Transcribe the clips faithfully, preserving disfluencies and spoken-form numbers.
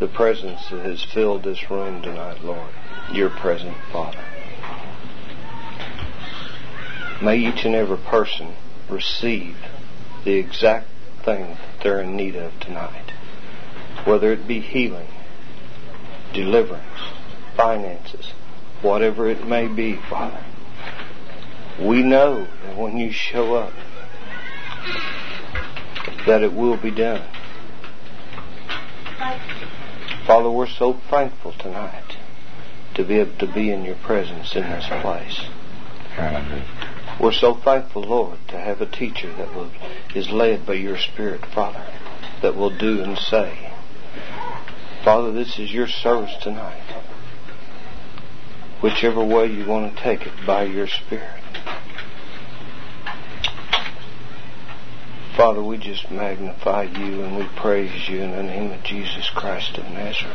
the presence that has filled this room tonight, Lord. Your present, Father. May each and every person receive the exact thing that they're in need of tonight. Whether it be healing, deliverance, finances, whatever it may be, Father. We know that when you show up, that it will be done. Father, we're so thankful tonight to be able to be in your presence in this place. We're so thankful, Lord, to have a teacher that will, is led by your Spirit, Father, that will do and say. Father, this is your service tonight. Whichever way you want to take it by your Spirit. Father, we just magnify you and we praise you in the name of Jesus Christ of Nazareth.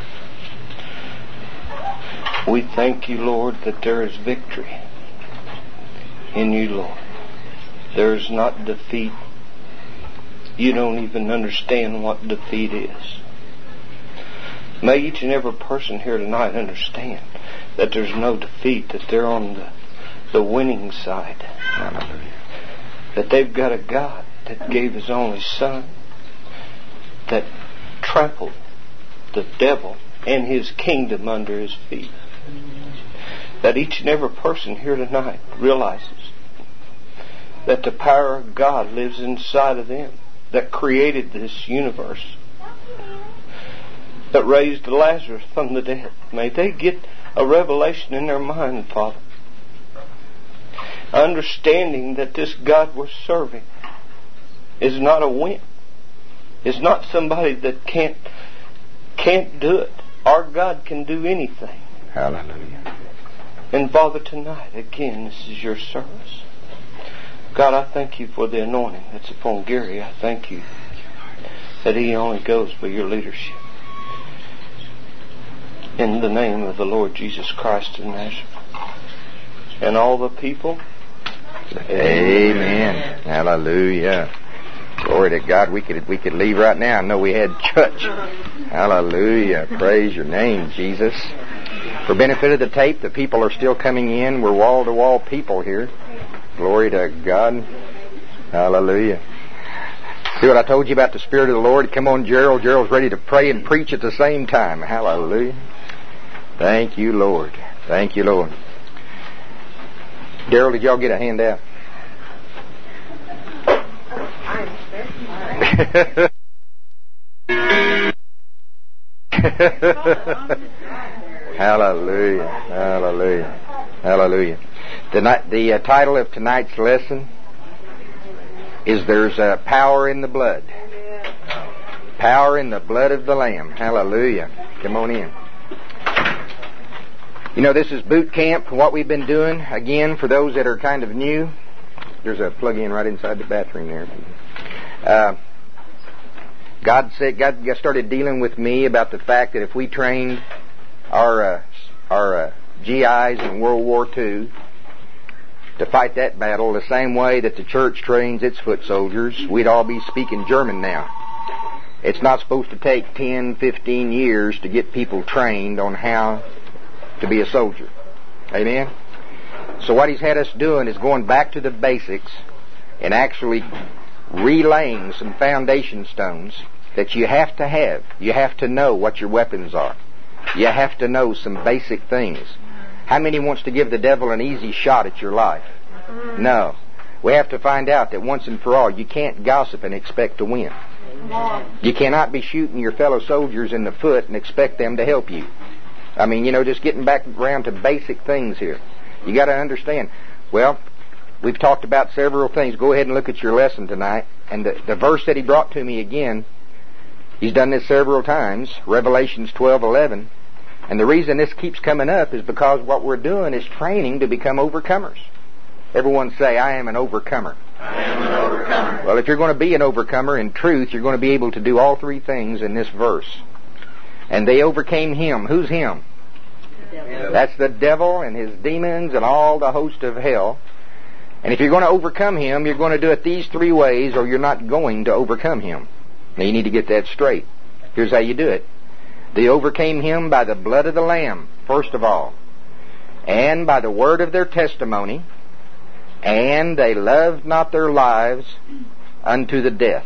We thank you, Lord, that there is victory in you, Lord. There is not defeat. You don't even understand what defeat is. May each and every person here tonight understand that there's no defeat, that they're on the, the winning side. Hallelujah. That they've got a God that gave His only Son, that trampled the devil and his kingdom under His feet. That each and every person here tonight realizes that the power of God lives inside of them, that created this universe, that raised Lazarus from the dead. May they get a revelation in their mind, Father, understanding that this God we're serving is not a wimp. It's not somebody that can't can't do it. Our God can do anything. Hallelujah. And Father, tonight, again, this is your service. God, I thank you for the anointing that's upon Gary. I thank you that he only goes by your leadership. In the name of the Lord Jesus Christ of Nazareth. And all the people, amen. Hallelujah. Glory to God. We could we could leave right now and know we had church. Hallelujah. Praise your name, Jesus. For benefit of the tape, the people are still coming in. We're wall-to-wall people here. Glory to God. Hallelujah. See what I told you about the Spirit of the Lord? Come on, Gerald. Gerald's ready to pray and preach at the same time. Hallelujah. Thank you, Lord. Thank you, Lord. Daryl, did y'all get a handout? Hallelujah. Hallelujah. Hallelujah. Tonight, the uh, title of tonight's lesson is There's uh, Power in the Blood. Power in the blood of the Lamb. Hallelujah. Come on in. You know, this is boot camp. What we've been doing, again, for those that are kind of new, there's a plug-in right inside the bathroom there. Uh, God said, God started dealing with me about the fact that if we trained our uh, our uh, G Is in World War Two to fight that battle the same way that the church trains its foot soldiers, we'd all be speaking German now. It's not supposed to take ten, fifteen years to get people trained on how to be a soldier. Amen? So what He's had us doing is going back to the basics and actually relaying some foundation stones that you have to have. You have to know what your weapons are. You have to know some basic things. How many wants to give the devil an easy shot at your life? No. We have to find out that once and for all, you can't gossip and expect to win. You cannot be shooting your fellow soldiers in the foot and expect them to help you. I mean, you know, just getting back around to basic things here. You got to understand. Well, we've talked about several things. Go ahead and look at your lesson tonight. And the, the verse that he brought to me again, he's done this several times, Revelations twelve eleven. And the reason this keeps coming up is because what we're doing is training to become overcomers. Everyone say, I am an overcomer. I am an overcomer. Well, if you're going to be an overcomer in truth, you're going to be able to do all three things in this verse. And they overcame him. Who's him? The devil. That's the devil and his demons and all the host of hell. And if you're going to overcome him, you're going to do it these three ways, or you're not going to overcome him. Now, you need to get that straight. Here's how you do it. They overcame him by the blood of the Lamb, first of all, and by the word of their testimony, and they loved not their lives unto the death.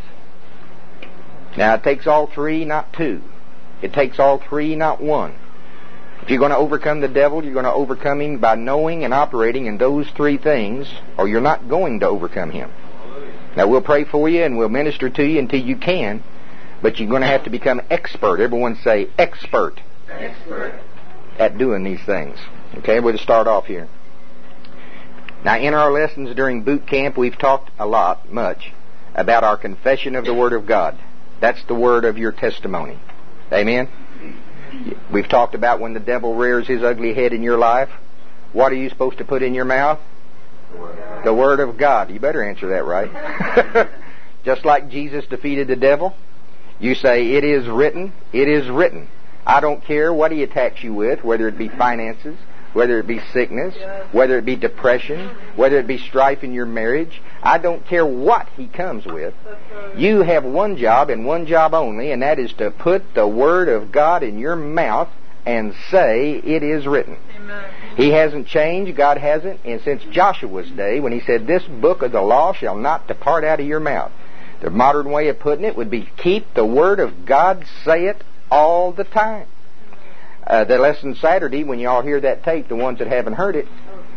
Now it takes all three, not two. It takes all three, not one. If you're going to overcome the devil, you're going to overcome him by knowing and operating in those three things, or you're not going to overcome him. Now we'll pray for you and we'll minister to you until you can, but you're going to have to become expert. Everyone say expert. Expert. At doing these things. Okay, we'll just start off here. Now in our lessons during boot camp, we've talked a lot, much, about our confession of the Word of God. That's the word of your testimony. Amen? We've talked about when the devil rears his ugly head in your life, what are you supposed to put in your mouth? The Word of God. You better answer that right. Just like Jesus defeated the devil, you say, it is written, it is written. I don't care what he attacks you with, whether it be finances, whether it be sickness, whether it be depression, whether it be strife in your marriage. I don't care what he comes with. You have one job and one job only, and that is to put the Word of God in your mouth and say, it is written. Amen. He hasn't changed, God hasn't, and since Joshua's day, when he said, this book of the law shall not depart out of your mouth. The modern way of putting it would be, keep the Word of God, say it all the time. Uh, the lesson Saturday, when you all hear that tape, the ones that haven't heard it,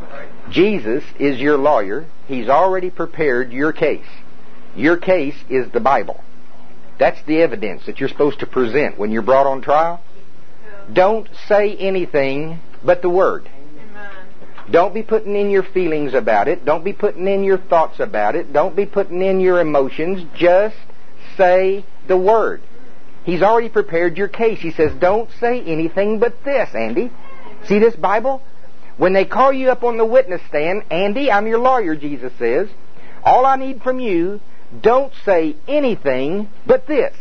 Jesus is your lawyer. He's already prepared your case. Your case is the Bible. That's the evidence that you're supposed to present when you're brought on trial. Don't say anything but the Word. Don't be putting in your feelings about it. Don't be putting in your thoughts about it. Don't be putting in your emotions. Just say the Word. He's already prepared your case. He says, don't say anything but this, Andy. See this Bible? When they call you up on the witness stand, Andy, I'm your lawyer, Jesus says. All I need from you, don't say anything but this.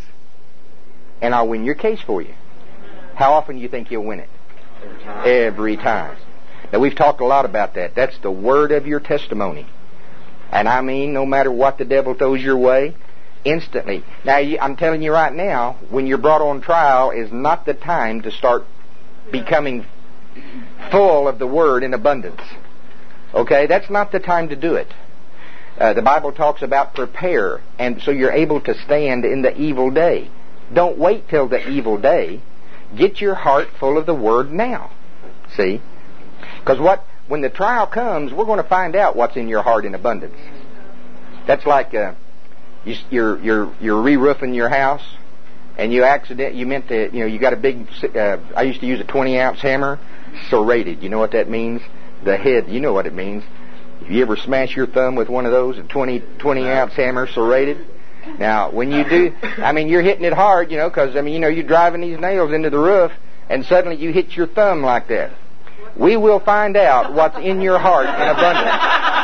And I'll win your case for you. How often do you think you'll win it? Every time. Every time. Now we've talked a lot about that. That's the word of your testimony. And I mean, no matter what the devil throws your way, instantly. Now, I'm telling you right now, when you're brought on trial is not the time to start becoming full of the Word in abundance. Okay? That's not the time to do it. Uh, the Bible talks about prepare, and so you're able to stand in the evil day. Don't wait till the evil day. Get your heart full of the Word now. See? Because what, when the trial comes, we're going to find out what's in your heart in abundance. That's like... Uh, You, you're you're you're re-roofing your house, and you accident you meant to you know you got a big. Uh, I used to use a twenty ounce hammer, serrated. You know what that means? The head. You know what it means. You ever smash your thumb with one of those, a twenty ounce hammer, serrated? Now, when you do, I mean, you're hitting it hard, you know, because I mean, you know, you're driving these nails into the roof, and suddenly you hit your thumb like that. We will find out what's in your heart in abundance.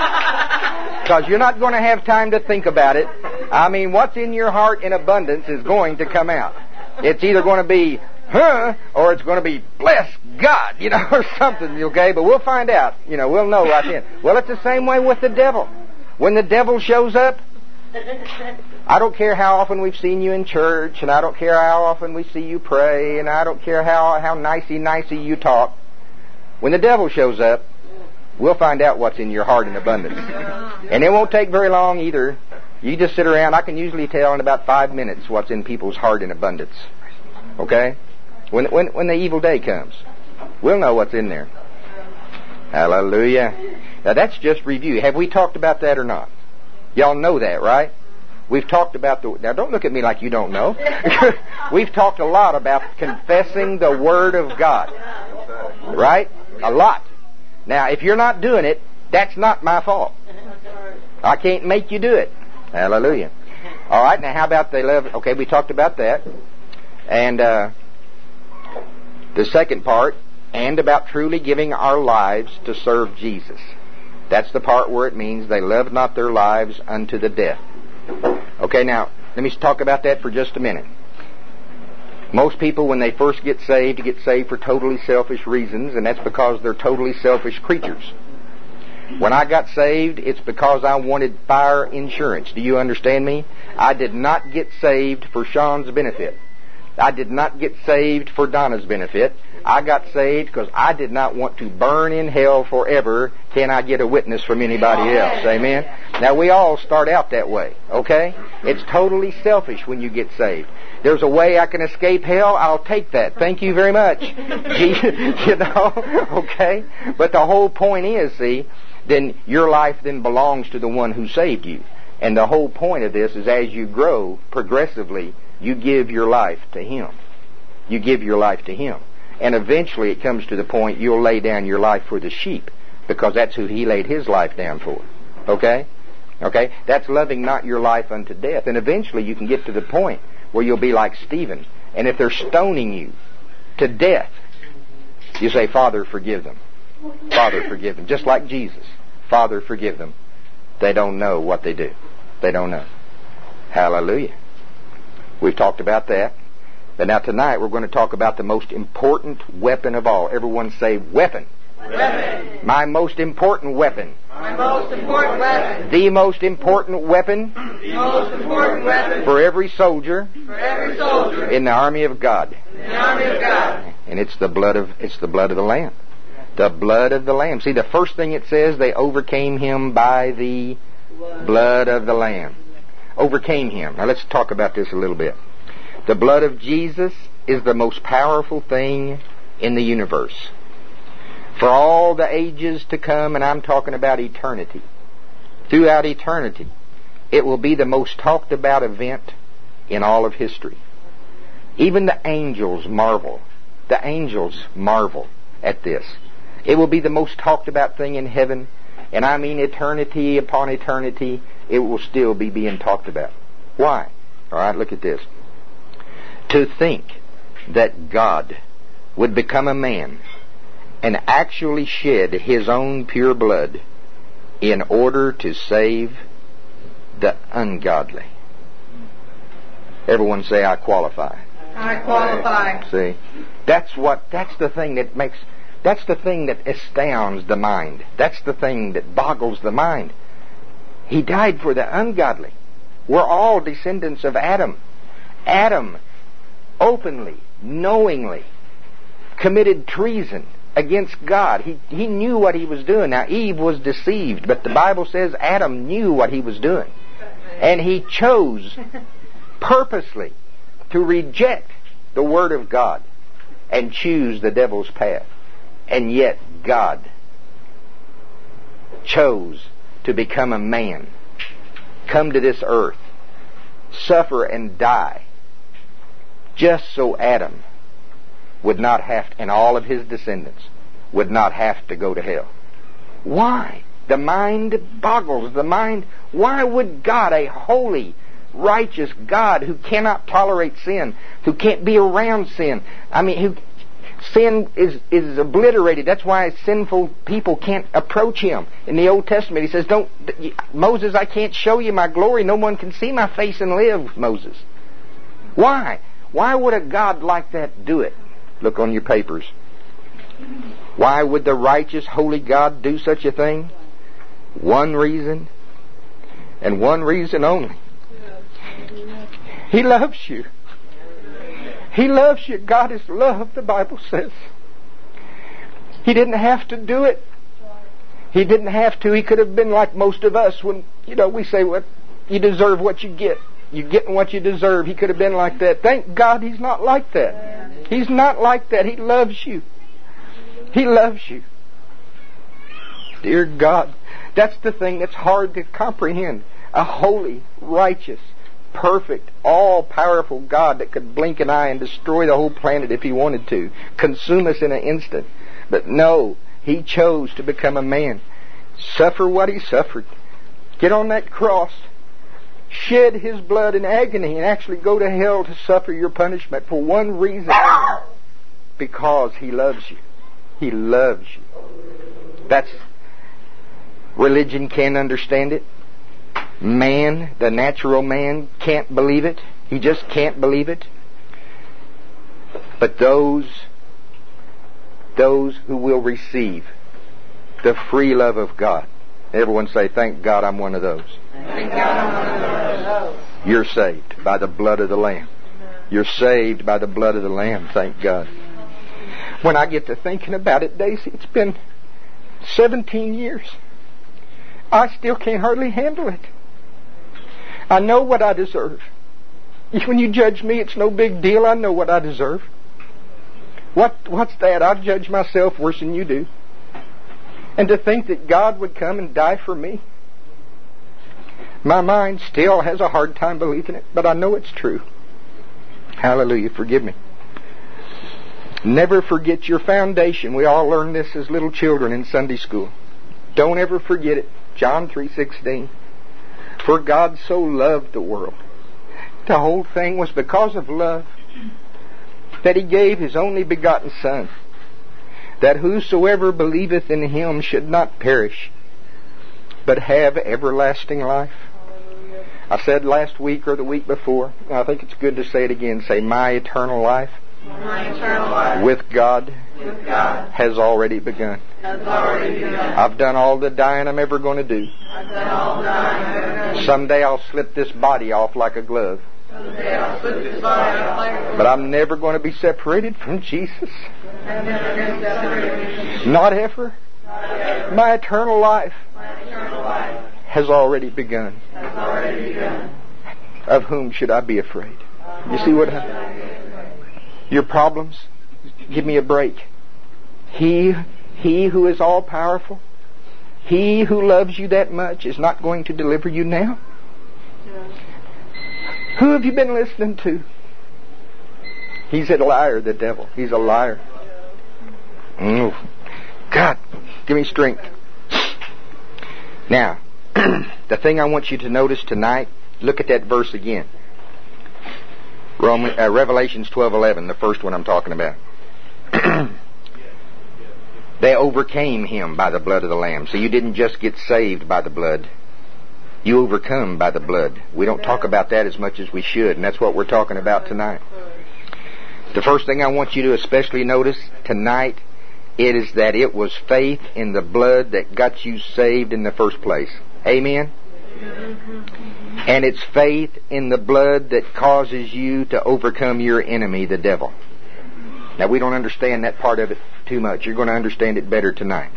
Because you're not going to have time to think about it. I mean, what's in your heart in abundance is going to come out. It's either going to be, huh, or it's going to be, bless God, you know, or something, okay? But we'll find out. You know, we'll know right then. Well, it's the same way with the devil. When the devil shows up, I don't care how often we've seen you in church, and I don't care how often we see you pray, and I don't care how, how nicey-nicey you talk. When the devil shows up, we'll find out what's in your heart in abundance. And it won't take very long either. You just sit around. I can usually tell in about five minutes what's in people's heart in abundance. Okay? When when when the evil day comes, we'll know what's in there. Hallelujah. Now that's just review. Have we talked about that or not? Y'all know that, right? We've talked about the... Now don't look at me like you don't know. We've talked a lot about confessing the Word of God. Right? A lot. Now, if you're not doing it, that's not my fault. I can't make you do it. Hallelujah. All right, now how about they love... Okay, we talked about that. And uh, the second part, and about truly giving our lives to serve Jesus. That's the part where it means they loved not their lives unto the death. Okay, now, let me talk about that for just a minute. Most people, when they first get saved, get saved for totally selfish reasons, and that's because they're totally selfish creatures. When I got saved, it's because I wanted fire insurance. Do you understand me? I did not get saved for Sean's benefit. I did not get saved for Donna's benefit. I got saved because I did not want to burn in hell forever. Can I get a witness from anybody else? Amen? Now, we all start out that way, okay? It's totally selfish when you get saved. There's a way I can escape hell, I'll take that. Thank you very much. You know, okay? But the whole point is, see, then your life then belongs to the one who saved you. And the whole point of this is as you grow progressively, you give your life to Him. You give your life to Him. And eventually it comes to the point you'll lay down your life for the sheep, because that's who He laid His life down for. Okay? Okay? That's loving not your life unto death. And eventually you can get to the point where you'll be like Stephen. And if they're stoning you to death, you say, Father, forgive them. Father, forgive them. Just like Jesus. Father, forgive them. They don't know what they do. They don't know. Hallelujah. We've talked about that. But now tonight we're going to talk about the most important weapon of all. Everyone say weapon. Weapon. My most important weapon. My most important weapon. The most important weapon. The most important weapon. For every soldier. For every soldier. In the army of God. In the army of God. And it's the blood of it's the blood of the Lamb. The blood of the Lamb. See, the first thing it says, they overcame Him by the blood of the Lamb. Overcame Him. Now let's talk about this a little bit. The blood of Jesus is the most powerful thing in the universe. For all the ages to come, and I'm talking about eternity, throughout eternity, it will be the most talked about event in all of history. Even the angels marvel. The angels marvel at this. It will be the most talked about thing in heaven, and I mean eternity upon eternity, it will still be being talked about. Why? All right, look at this. To think that God would become a man and actually shed His own pure blood in order to save the ungodly. Everyone say, I qualify. I qualify. See? That's what, that's the thing that makes, that's the thing that astounds the mind. That's the thing that boggles the mind. He died for the ungodly. We're all descendants of Adam. Adam openly, knowingly committed treason against God. He, he knew what he was doing. Now, Eve was deceived, but the Bible says Adam knew what he was doing. And he chose purposely to reject the Word of God and choose the devil's path. And yet God chose to become a man, come to this earth, suffer and die, just so Adam would not have to, and all of his descendants would not have to go to hell. Why? The mind boggles the mind. Why would God, a holy, righteous God who cannot tolerate sin, who can't be around sin, I mean, who sin is is obliterated. That's why sinful people can't approach Him. In the Old Testament, He says, "Don't, Moses, I can't show you my glory. No one can see my face and live." Moses. Why? Why would a God like that do it? Look on your papers. Why would the righteous, holy God do such a thing? One reason, and one reason only. He loves you. He loves you. God is love, the Bible says. He didn't have to do it. He didn't have to. He could have been like most of us when, you know, we say, "What you deserve what you get. You're getting what you deserve." He could have been like that. Thank God He's not like that. He's not like that. He loves you. He loves you. Dear God, that's the thing that's hard to comprehend. A holy, righteous, perfect, all-powerful God that could blink an eye and destroy the whole planet if He wanted to, consume us in an instant. But no, He chose to become a man, suffer what He suffered, get on that cross, shed His blood in agony, and actually go to hell to suffer your punishment for one reason: because He loves you. He loves you. That's, religion can't understand it. Man, the natural man, can't believe it. He just can't believe it. But those, those who will receive the free love of God, everyone say, "Thank God I'm one of those." Thank God I'm one of those. You're saved by the blood of the Lamb. You're saved by the blood of the Lamb, thank God. When I get to thinking about it, Daisy, it's been seventeen years. I still can't hardly handle it. I know what I deserve. When you judge me, it's no big deal. I know what I deserve. What What's that? I judge myself worse than you do. And to think that God would come and die for me. My mind still has a hard time believing it, but I know it's true. Hallelujah. Forgive me. Never forget your foundation. We all learned this as little children in Sunday school. Don't ever forget it. John three sixteen. For God so loved the world. The whole thing was because of love, that He gave His only begotten Son, that whosoever believeth in Him should not perish, but have everlasting life. I said last week or the week before, I think it's good to say it again, say, my eternal life, my eternal life with God, with God has already begun. has already begun. I've done all the dying I'm ever going to do. I've done all the dying I've ever going to do. Someday I'll slip this body off like a glove. Someday I'll slip this body off like a glove. But I'm never going to be separated from Jesus. I'm never going to be separated. Not ever. Not ever. My eternal life My eternal life has already begun. has already begun. Of whom should I be afraid? You see what happened? Your problems, give me a break. He, he who is all powerful, He who loves you that much is not going to deliver you now. Who have you been listening to? He's a liar, the devil. He's a liar. Mm. God, give me strength. Now, the thing I want you to notice tonight, look at that verse again. Roman, uh, Revelations twelve eleven, the first one I'm talking about. They overcame Him by the blood of the Lamb. So you didn't just get saved by the blood. You overcome by the blood. We don't talk about that as much as we should, and that's what we're talking about tonight. The first thing I want you to especially notice tonight, it is that it was faith in the blood that got you saved in the first place. Amen? And it's faith in the blood that causes you to overcome your enemy, the devil. Now, we don't understand that part of it too much. You're going to understand it better tonight.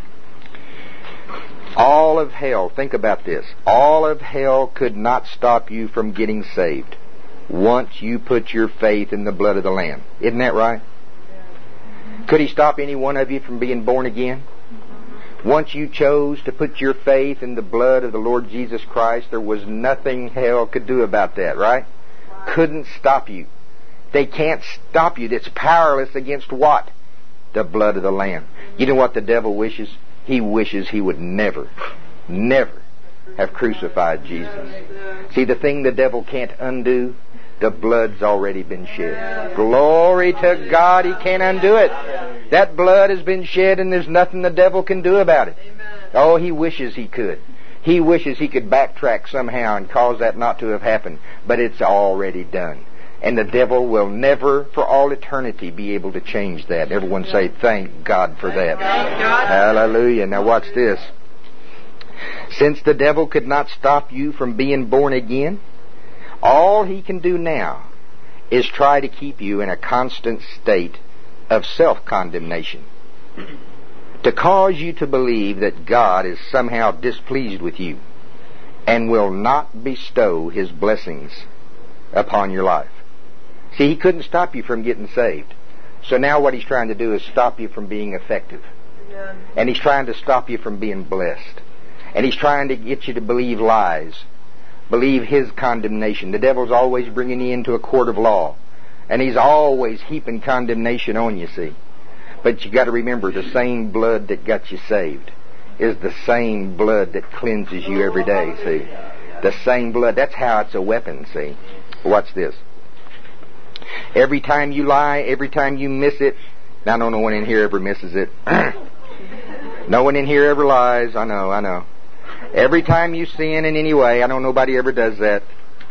All of hell, think about this. All of hell could not stop you from getting saved once you put your faith in the blood of the Lamb. Isn't that right? Could He stop any one of you from being born again? Once you chose to put your faith in the blood of the Lord Jesus Christ, there was nothing hell could do about that, right? Couldn't stop you. They can't stop you. It's powerless against what? The blood of the Lamb. You know what the devil wishes? He wishes he would never, never have crucified Jesus. See, the thing the devil can't undo, the blood's already been shed. Glory to God, he can't undo it. That blood has been shed and there's nothing the devil can do about it. Oh, he wishes he could. He wishes he could backtrack somehow and cause that not to have happened. But it's already done. And the devil will never, for all eternity, be able to change that. Everyone say, thank God for that. Hallelujah. Now watch this. Since the devil could not stop you from being born again, all he can do now is try to keep you in a constant state of self-condemnation, to cause you to believe that God is somehow displeased with you and will not bestow His blessings upon your life. See, he couldn't stop you from getting saved. So now what he's trying to do is stop you from being effective. Yeah. And he's trying to stop you from being blessed. And he's trying to get you to believe lies. Believe his condemnation. The devil's always bringing you into a court of law. And he's always heaping condemnation on you, see. But you got to remember, the same blood that got you saved is the same blood that cleanses you every day, see. The same blood. That's how it's a weapon, see. Watch this. Every time you lie, every time you miss it, now I know no one in here ever misses it. No one in here ever lies. I know, I know. Every time you sin in any way, I know nobody ever does that.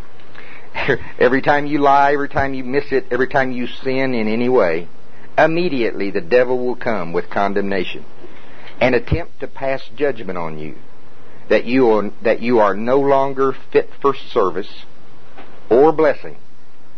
Every time you lie, every time you miss it, every time you sin in any way, immediately the devil will come with condemnation and attempt to pass judgment on you, that you are, that you are no longer fit for service or blessing.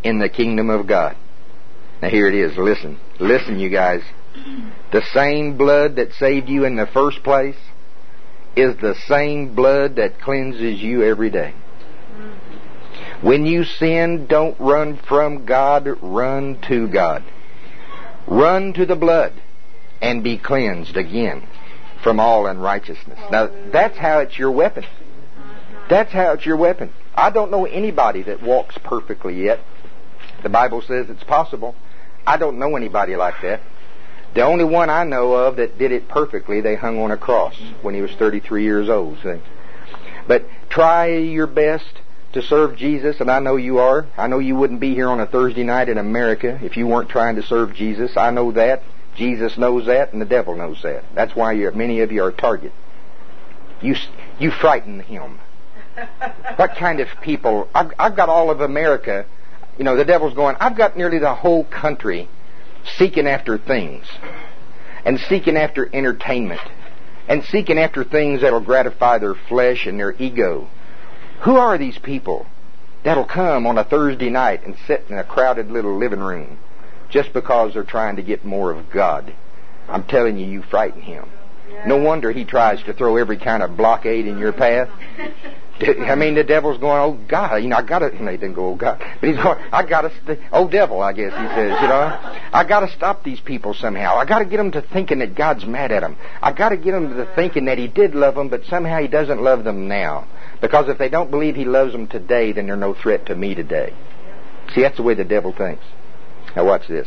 in the kingdom of God. Now here it is. Listen. Listen, you guys. The same blood that saved you in the first place is the same blood that cleanses you every day. When you sin, don't run from God, run to God. Run to the blood and be cleansed again from all unrighteousness. Now, that's how it's your weapon. That's how it's your weapon. I don't know anybody that walks perfectly yet. The Bible says it's possible. I don't know anybody like that. The only one I know of that did it perfectly, they hung on a cross when he was thirty-three years old. See? But try your best to serve Jesus, and I know you are. I know you wouldn't be here on a Thursday night in America if you weren't trying to serve Jesus. I know that. Jesus knows that, and the devil knows that. That's why you're, many of you are a target. You you frighten him. What kind of people? I've, I've got all of America. You know, the devil's going, I've got nearly the whole country seeking after things, and seeking after entertainment, and seeking after things that'll gratify their flesh and their ego. Who are these people that'll come on a Thursday night and sit in a crowded little living room just because they're trying to get more of God? I'm telling you, you frighten him. No wonder he tries to throw every kind of blockade in your path. I mean, the devil's going, oh God, you know, I gotta, no, he didn't go, oh God, but he's going, I gotta, st- oh devil, I guess he says, you know, I gotta stop these people somehow. I gotta get them to thinking that God's mad at them. I gotta get them to thinking that he did love them, but somehow he doesn't love them now. Because if they don't believe he loves them today, then they're no threat to me today. See, that's the way the devil thinks. Now watch this.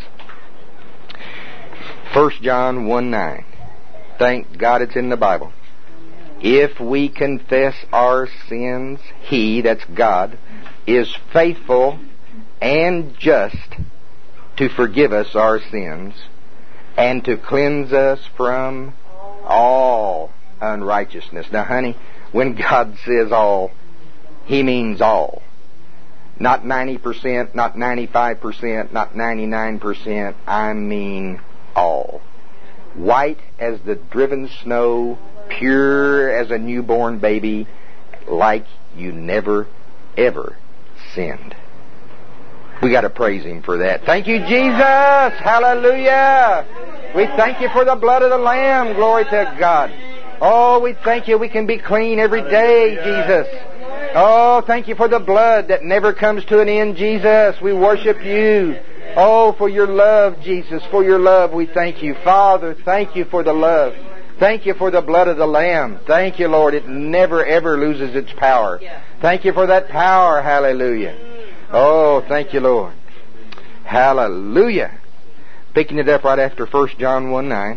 First John one nine. Thank God it's in the Bible. If we confess our sins, He, that's God, is faithful and just to forgive us our sins and to cleanse us from all unrighteousness. Now, honey, when God says all, He means all. Not ninety percent, not ninety-five percent, not ninety-nine percent. I mean all. White as the driven snow, pure as a newborn baby, like you never, ever sinned. We got to praise Him for that. Thank you, Jesus! Hallelujah! We thank you for the blood of the Lamb. Glory to God. Oh, we thank you we can be clean every day, Jesus. Oh, thank you for the blood that never comes to an end, Jesus. We worship you. Oh, for your love, Jesus, for your love, we thank you. Father, thank you for the love. Thank you for the blood of the Lamb. Thank you, Lord. It never, ever loses its power. Thank you for that power. Hallelujah. Oh, thank you, Lord. Hallelujah. Picking it up right after First John one nine.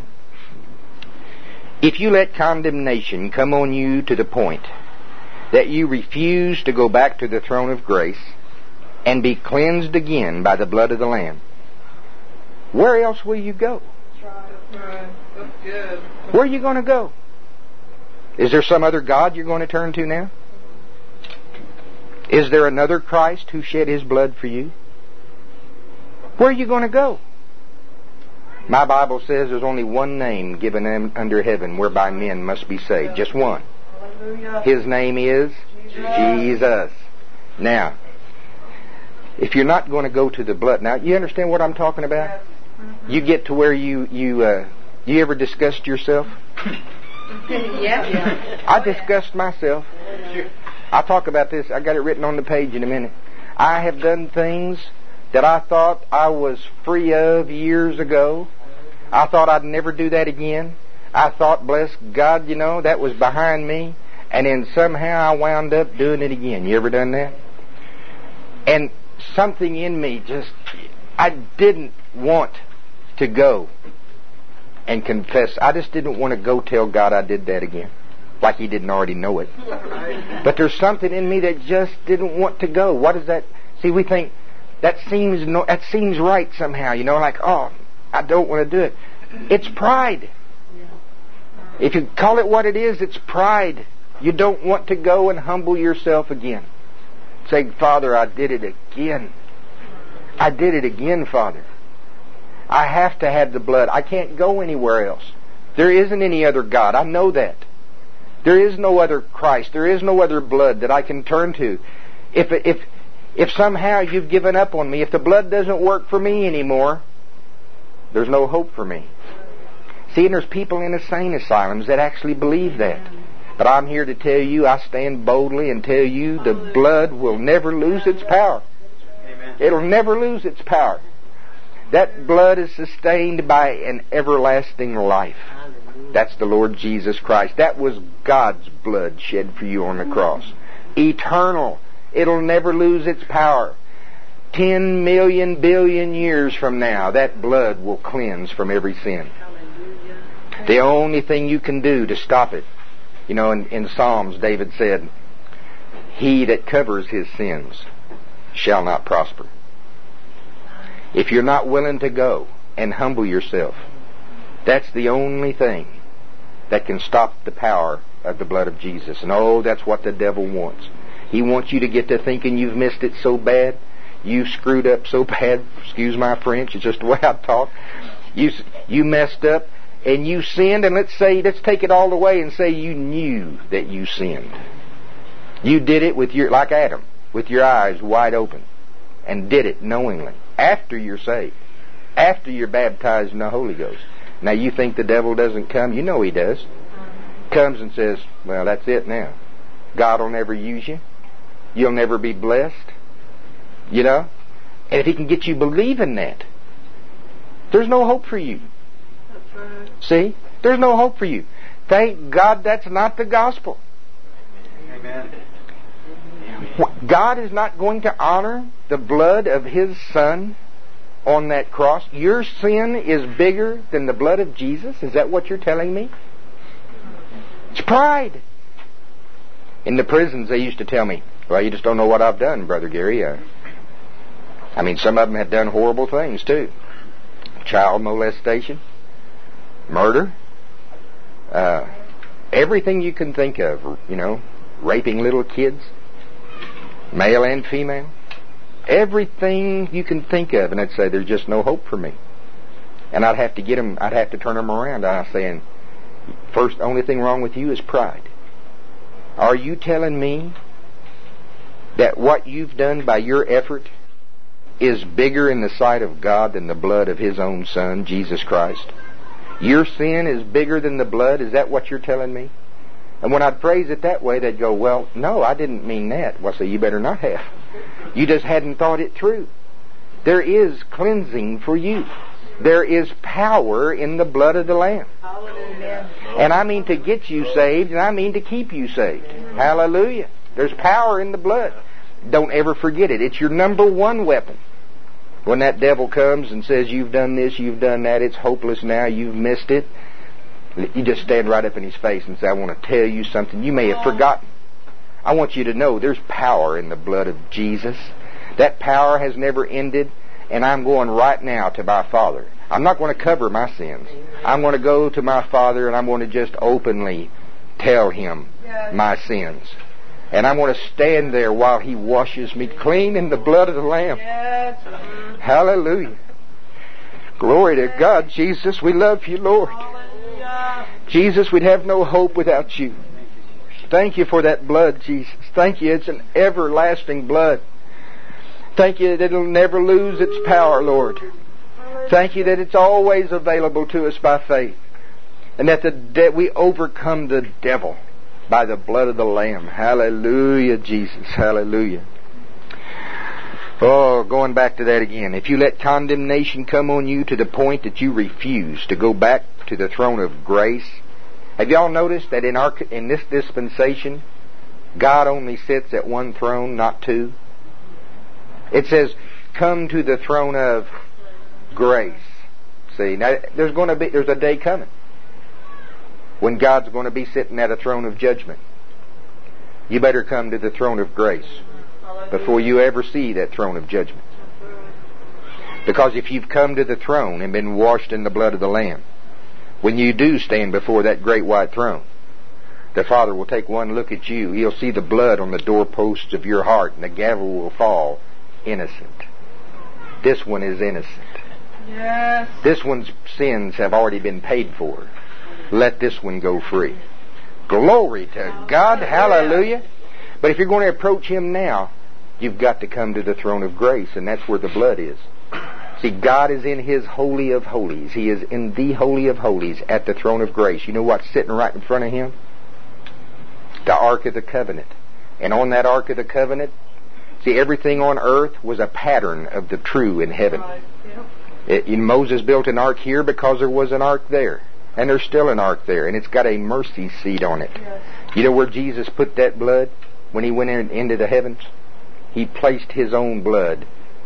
If you let condemnation come on you to the point that you refuse to go back to the throne of grace and be cleansed again by the blood of the Lamb, where else will you go? Where are you going to go? Is there some other God you're going to turn to now? Is there another Christ who shed His blood for you? Where are you going to go? My Bible says there's only one name given under heaven whereby men must be saved. Just one. His name is Jesus. Now, if you're not going to go to the blood, now you understand what I'm talking about? You get to where you you uh, you ever disgust yourself? Yeah. I disgust myself. I'll talk about this. I got it written on the page in a minute. I have done things that I thought I was free of years ago. I thought I'd never do that again. I thought, bless God, you know, that was behind me. And then somehow I wound up doing it again. You ever done that? And something in me just, I didn't want to go and confess. I just didn't want to go tell God I did that again. Like He didn't already know it. But there's something in me that just didn't want to go. What is that? See, we think that seems no, that seems right somehow. You know, like, oh, I don't want to do it. It's pride. If you call it what it is, it's pride. You don't want to go and humble yourself again. Say, Father, I did it again. I did it again, Father. I have to have the blood. I can't go anywhere else. There isn't any other God. I know that. There is no other Christ. There is no other blood that I can turn to. If if If somehow you've given up on me, if the blood doesn't work for me anymore, there's no hope for me. See, and there's people in insane asylums that actually believe that. But I'm here to tell you, I stand boldly and tell you the blood will never lose its power. It'll never lose its power. That blood is sustained by an everlasting life. That's the Lord Jesus Christ. That was God's blood shed for you on the cross. Eternal. It'll never lose its power. Ten million billion years from now, that blood will cleanse from every sin. The only thing you can do to stop it, you know, in, in Psalms, David said, "He that covers his sins shall not prosper." If you're not willing to go and humble yourself, that's the only thing that can stop the power of the blood of Jesus. And oh, that's what the devil wants. He wants you to get to thinking you've missed it so bad, you've screwed up so bad, excuse my French, it's just the way I talk. You, you messed up and you sinned, and let's say, let's take it all the way and say you knew that you sinned. You did it with your, like Adam, with your eyes wide open, and did it knowingly, after you're saved, after you're baptized in the Holy Ghost. Now you think the devil doesn't come? You know he does. Comes and says, well, that's it now. God will never use you. You'll never be blessed. You know? And if he can get you believing that, there's no hope for you. See? There's no hope for you. Thank God that's not the gospel. Amen. God is not going to honor the blood of His Son on that cross. Your sin is bigger than the blood of Jesus? Is that what you're telling me? It's pride. In the prisons, they used to tell me, well, you just don't know what I've done, Brother Gary. Uh, I mean, some of them had done horrible things, too. Child molestation, murder, uh, everything you can think of, you know, raping little kids, male and female. Everything you can think of, and I'd say there's just no hope for me. And I'd have to get them, I'd have to turn them around. I was saying, first, only thing wrong with you is pride. Are you telling me that what you've done by your effort is bigger in the sight of God than the blood of His own Son, Jesus Christ? Your sin is bigger than the blood? Is that what you're telling me? And when I'd phrase it that way, they'd go, well, no, I didn't mean that. Well, so you better not have. You just hadn't thought it through. There is cleansing for you. There is power in the blood of the Lamb. Hallelujah. And I mean to get you saved, and I mean to keep you saved. Hallelujah. There's power in the blood. Don't ever forget it. It's your number one weapon. When that devil comes and says, you've done this, you've done that, it's hopeless now, you've missed it, you just stand right up in his face and say, I want to tell you something you may have forgotten. I want you to know there's power in the blood of Jesus. That power has never ended, and I'm going right now to my Father. I'm not going to cover my sins. I'm going to go to my Father, and I'm going to just openly tell Him my sins. And I'm going to stand there while He washes me clean in the blood of the Lamb. Yes. Hallelujah. Glory to God, Jesus. We love you, Lord. Jesus, we'd have no hope without you. Thank you for that blood, Jesus. Thank you. It's an everlasting blood. Thank you that it'll never lose its power, Lord. Thank you that it's always available to us by faith. And that the de- we overcome the devil by the blood of the Lamb. Hallelujah, Jesus. Hallelujah. Oh, going back to that again. If you let condemnation come on you to the point that you refuse to go back to the throne of grace. Have y'all noticed that in our in this dispensation, God only sits at one throne, not two? It says, come to the throne of grace. See, now there's going to be there's a day coming when God's going to be sitting at a throne of judgment. You better come to the throne of grace before you ever see that throne of judgment. Because if you've come to the throne and been washed in the blood of the Lamb, when you do stand before that great white throne, the Father will take one look at you. He'll see the blood on the doorposts of your heart, and the gavel will fall innocent. This one is innocent. Yes. This one's sins have already been paid for. Let this one go free. Glory to God. Hallelujah. But if you're going to approach Him now, you've got to come to the throne of grace, and that's where the blood is. See, God is in His Holy of Holies. He is in the Holy of Holies at the throne of grace. You know what's sitting right in front of Him? The Ark of the Covenant. And on that Ark of the Covenant, see, everything on earth was a pattern of the true in heaven. It, you know, Moses built an ark here because there was an ark there. And there's still an ark there. And it's got a mercy seat on it. Yes. You know where Jesus put that blood when He went in, into the heavens? He placed His own blood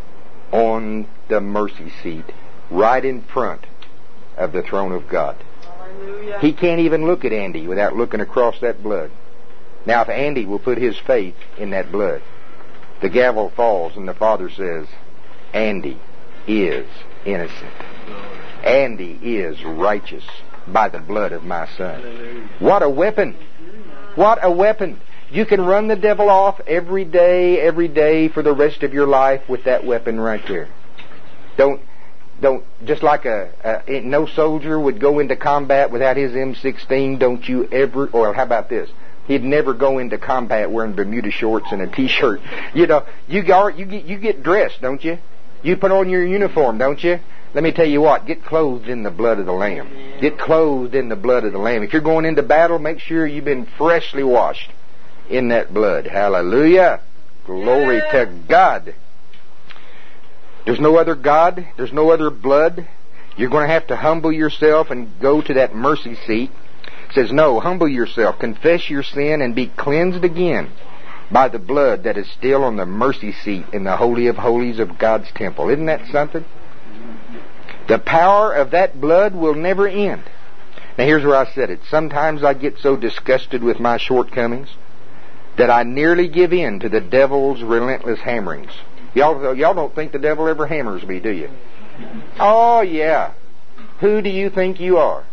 on the mercy seat right in front of the throne of God. Hallelujah. He can't even look at Andy without looking across that blood. Now, if Andy will put his faith in that blood, the gavel falls and the Father says, Andy is innocent. Andy is righteous by the blood of my Son. What a weapon! What a weapon! You can run the devil off every day, every day for the rest of your life with that weapon right there. Don't, don't, just like a, a no soldier would go into combat without his M sixteen, don't you ever, or how about this? He'd never go into combat wearing Bermuda shorts and a T-shirt. You know, you get, you get, you get dressed, don't you? You put on your uniform, don't you? Let me tell you what, get clothed in the blood of the Lamb. Get clothed in the blood of the Lamb. If you're going into battle, make sure you've been freshly washed in that blood. Hallelujah. Glory to God. There's no other God. There's no other blood. You're going to have to humble yourself and go to that mercy seat. It says, no, humble yourself, confess your sin, and be cleansed again by the blood that is still on the mercy seat in the Holy of Holies of God's temple. Isn't that something? The power of that blood will never end. Now here's where I said it. Sometimes I get so disgusted with my shortcomings that I nearly give in to the devil's relentless hammerings. Y'all, y'all don't think the devil ever hammers me, do you? Oh, yeah. Who do you think you are?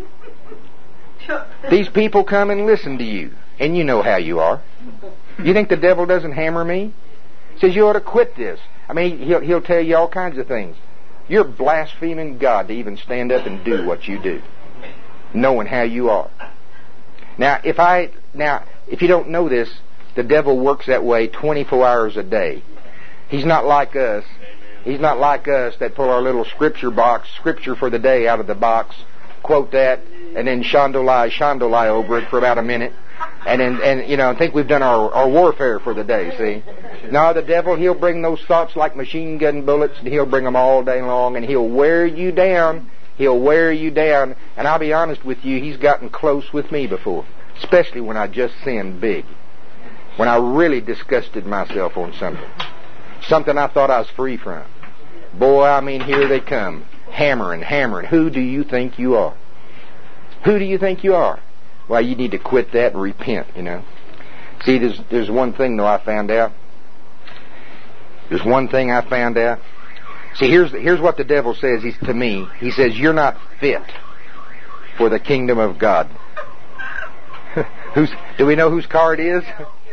These people come and listen to you, and you know how you are. You think the devil doesn't hammer me? He says you ought to quit this. I mean, he'll, he'll tell you all kinds of things. You're blaspheming God to even stand up and do what you do, knowing how you are. Now, if I now, if you don't know this, the devil works that way twenty-four hours a day. He's not like us. He's not like us that pull our little scripture box, scripture for the day out of the box, quote that, and then shandolai, shandolai over it for about a minute, and then, and you know, think we've done our, our warfare for the day, see? No, the devil, he'll bring those thoughts like machine gun bullets, and he'll bring them all day long, and he'll wear you down. He'll wear you down. And I'll be honest with you, he's gotten close with me before, especially when I just sinned big, when I really disgusted myself on something, something I thought I was free from. Boy, I mean, here they come, hammering, hammering. Who do you think you are? Who do you think you are? Well, you need to quit that and repent, you know. See, there's, there's one thing, though, I found out. There's one thing I found out. See, here's, here's what the devil says he's, to me. He says, you're not fit for the kingdom of God. Who's, do we know whose car it is?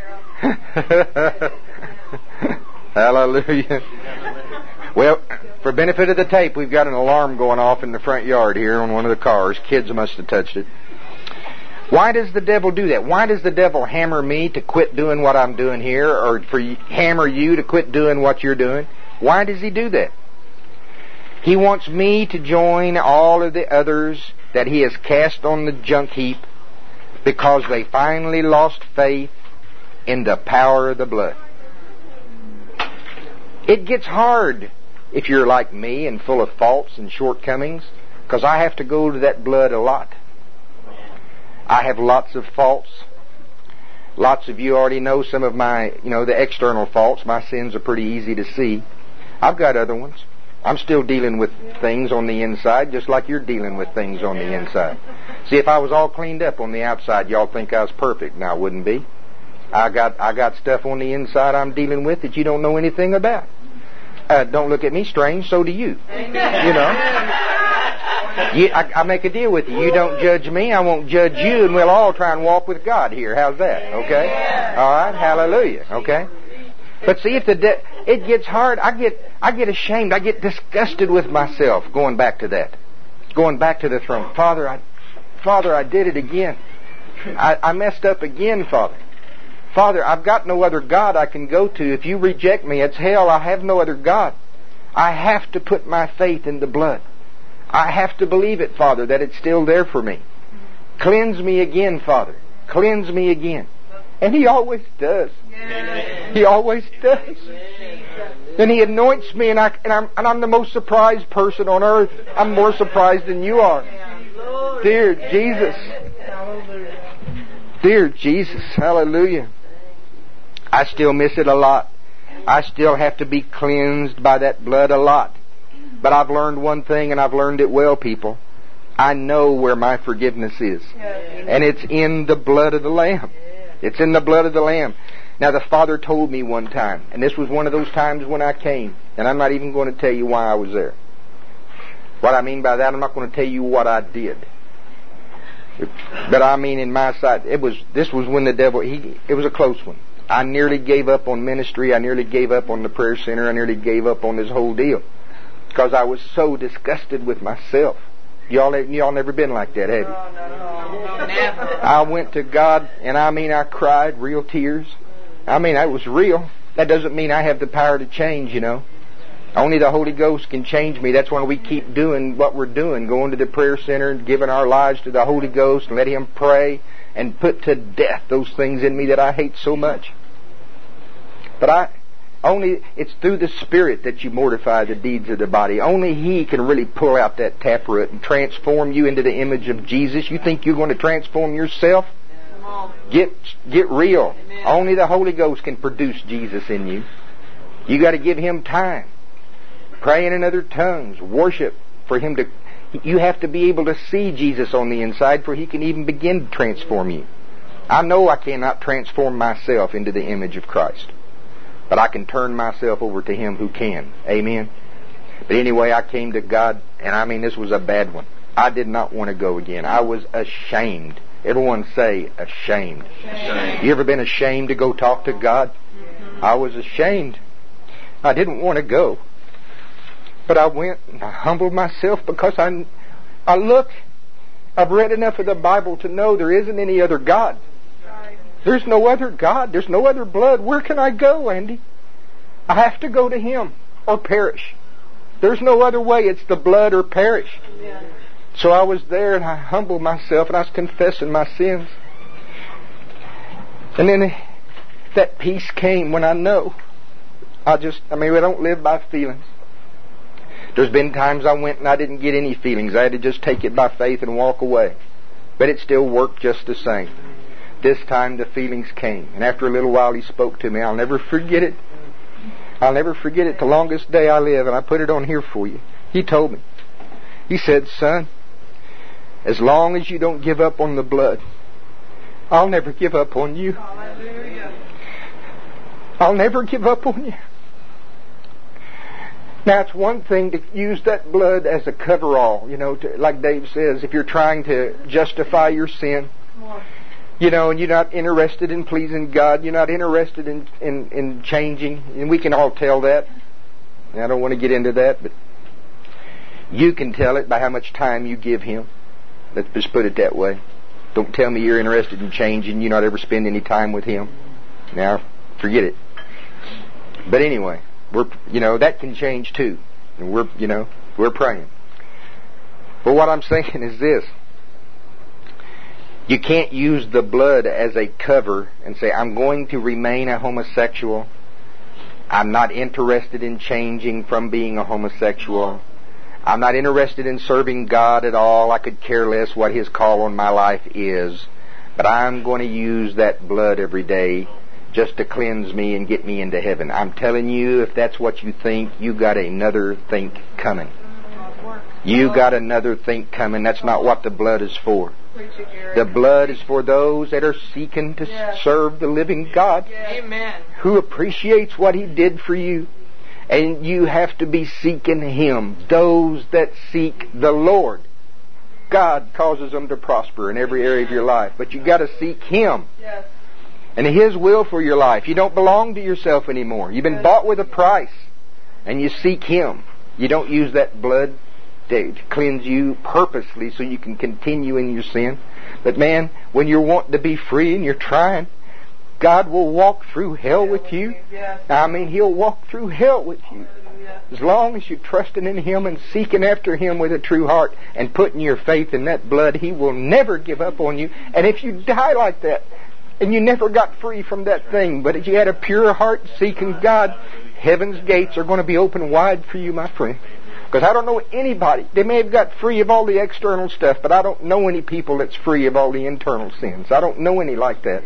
Hallelujah. Well, for benefit of the tape, we've got an alarm going off in the front yard here on one of the cars. Kids must have touched it. Why does the devil do that? Why does the devil hammer me to quit doing what I'm doing here, or for hammer you to quit doing what you're doing? Why does he do that? He wants me to join all of the others that he has cast on the junk heap because they finally lost faith in the power of the blood. It gets hard if you're like me and full of faults and shortcomings, because I have to go to that blood a lot. I have lots of faults. Lots of you already know some of my, you know, the external faults. My sins are pretty easy to see. I've got other ones. I'm still dealing with things on the inside, just like you're dealing with things on the inside. See, if I was all cleaned up on the outside, y'all think I was perfect. Now, I wouldn't be. I got I got stuff on the inside I'm dealing with that you don't know anything about. Uh, don't look at me strange, so do you. Amen. You know. You, I, I make a deal with you. You don't judge me, I won't judge you, and we'll all try and walk with God here. How's that? Okay? All right? Hallelujah. Okay? But see, if the de- it gets hard, I get I get ashamed. I get disgusted with myself going back to that. Going back to the throne. Father, I, Father, I did it again. I, I messed up again, Father. Father, I've got no other God I can go to. If you reject me, it's hell. I have no other God. I have to put my faith in the blood. I have to believe it, Father, that it's still there for me. Cleanse me again, Father. Cleanse me again. And He always does. Yes. He always does. Then He anoints me, and, I, and, I'm, and I'm the most surprised person on earth. I'm more surprised than you are. Dear Jesus. Dear Jesus. Hallelujah. I still miss it a lot. I still have to be cleansed by that blood a lot. But I've learned one thing, and I've learned it well, people. I know where my forgiveness is. And it's in the blood of the Lamb. It's in the blood of the Lamb. Now, the Father told me one time, and this was one of those times when I came, and I'm not even going to tell you why I was there. What I mean by that, I'm not going to tell you what I did. But I mean, in my sight, it was, this was when the devil, he, it was a close one. I nearly gave up on ministry. I nearly gave up on the prayer center. I nearly gave up on this whole deal. Because I was so disgusted with myself. Y'all, y'all never been like that, have you? No, no, no, never. I went to God, and I mean, I cried real tears. I mean, that was real. That doesn't mean I have the power to change, you know. Only the Holy Ghost can change me. That's why we keep doing what we're doing, going to the prayer center and giving our lives to the Holy Ghost and let Him pray and put to death those things in me that I hate so much. But I, only, it's through the Spirit that you mortify the deeds of the body. Only He can really pull out that taproot and transform you into the image of Jesus. You think you're going to transform yourself? Get, get real. Amen. Only the Holy Ghost can produce Jesus in you. You got to give Him time. Praying in other tongues, worship for Him to. You have to be able to see Jesus on the inside for He can even begin to transform you. I know I cannot transform myself into the image of Christ, but I can turn myself over to Him who can. Amen. But anyway, I came to God, and I mean, this was a bad one. I did not want to go again. I was ashamed. Everyone say ashamed. Ashamed. You ever been ashamed to go talk to God? Mm-hmm. I was ashamed. I didn't want to go. But I went and I humbled myself because I, I look, I've read enough of the Bible to know there isn't any other God. There's no other God. There's no other blood. Where can I go, Andy? I have to go to Him or perish. There's no other way. It's the blood or perish. Amen. So I was there and I humbled myself and I was confessing my sins. And then that peace came when I know. I just, I mean, we don't live by feelings. There's been times I went and I didn't get any feelings. I had to just take it by faith and walk away. But it still worked just the same. This time the feelings came. And after a little while He spoke to me. I'll never forget it. I'll never forget it the longest day I live. And I put it on here for you. He told me. He said, son, as long as you don't give up on the blood, I'll never give up on you. Hallelujah. I'll never give up on you. Now, it's one thing to use that blood as a coverall, you know, to, like Dave says, if you're trying to justify your sin, you know, and you're not interested in pleasing God, you're not interested in, in, in changing, and we can all tell that. I don't want to get into that, but you can tell it by how much time you give Him. Let's just put it that way. Don't tell me you're interested in changing, you not ever spend any time with Him. Now, forget it. But anyway, we're, you know, that can change too. And we're, you know, we're praying. But what I'm saying is this. You can't use the blood as a cover and say, I'm going to remain a homosexual. I'm not interested in changing from being a homosexual. I'm not interested in serving God at all. I could care less what His call on my life is. But I'm going to use that blood every day just to cleanse me and get me into heaven. I'm telling you, if that's what you think, you got another think coming. You got another think coming. That's not what the blood is for. The blood is for those that are seeking to yes. serve the living God. Yes. Amen. Who appreciates what He did for you. And you have to be seeking Him. Those that seek the Lord. God causes them to prosper in every area of your life. But you got to seek Him. Yes. And His will for your life. You don't belong to yourself anymore. You've been yes. bought with a price. And you seek Him. You don't use that blood to cleanse you purposely so you can continue in your sin. But man, when you're wanting to be free and you're trying, God will walk through hell with you. I mean, He'll walk through hell with you. As long as you're trusting in Him and seeking after Him with a true heart and putting your faith in that blood, He will never give up on you. And if you die like that, and you never got free from that thing, but if you had a pure heart seeking God, heaven's gates are going to be open wide for you, my friend. Because I don't know anybody. They may have got free of all the external stuff, but I don't know any people that's free of all the internal sins. I don't know any like that.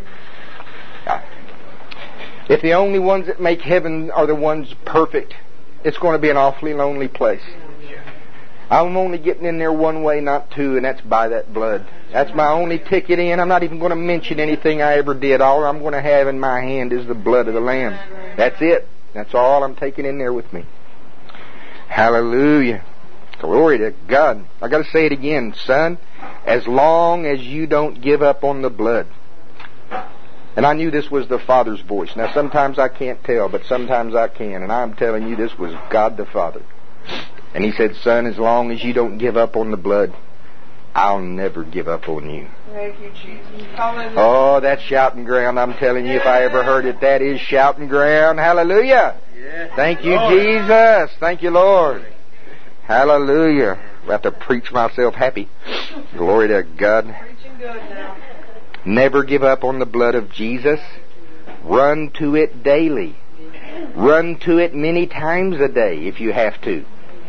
If the only ones that make heaven are the ones perfect, it's going to be an awfully lonely place. I'm only getting in there one way, not two, and that's by that blood. That's my only ticket in. I'm not even going to mention anything I ever did. All I'm going to have in my hand is the blood of the Lamb. That's it. That's all I'm taking in there with me. Hallelujah. Glory to God. I got to say it again, son. As long as you don't give up on the blood. And I knew this was the Father's voice. Now sometimes I can't tell, but sometimes I can. And I'm telling you, this was God the Father. And He said, son, as long as you don't give up on the blood, I'll never give up on you. Thank you, Jesus. Hallelujah. Oh, that's shouting ground. I'm telling you, if I ever heard it, that is shouting ground. Hallelujah. Thank you, Jesus. Thank you, Lord. Hallelujah. I have to preach myself happy. Glory to God. Preaching good now. Never give up on the blood of Jesus. Run to it daily. Run to it many times a day if you have to.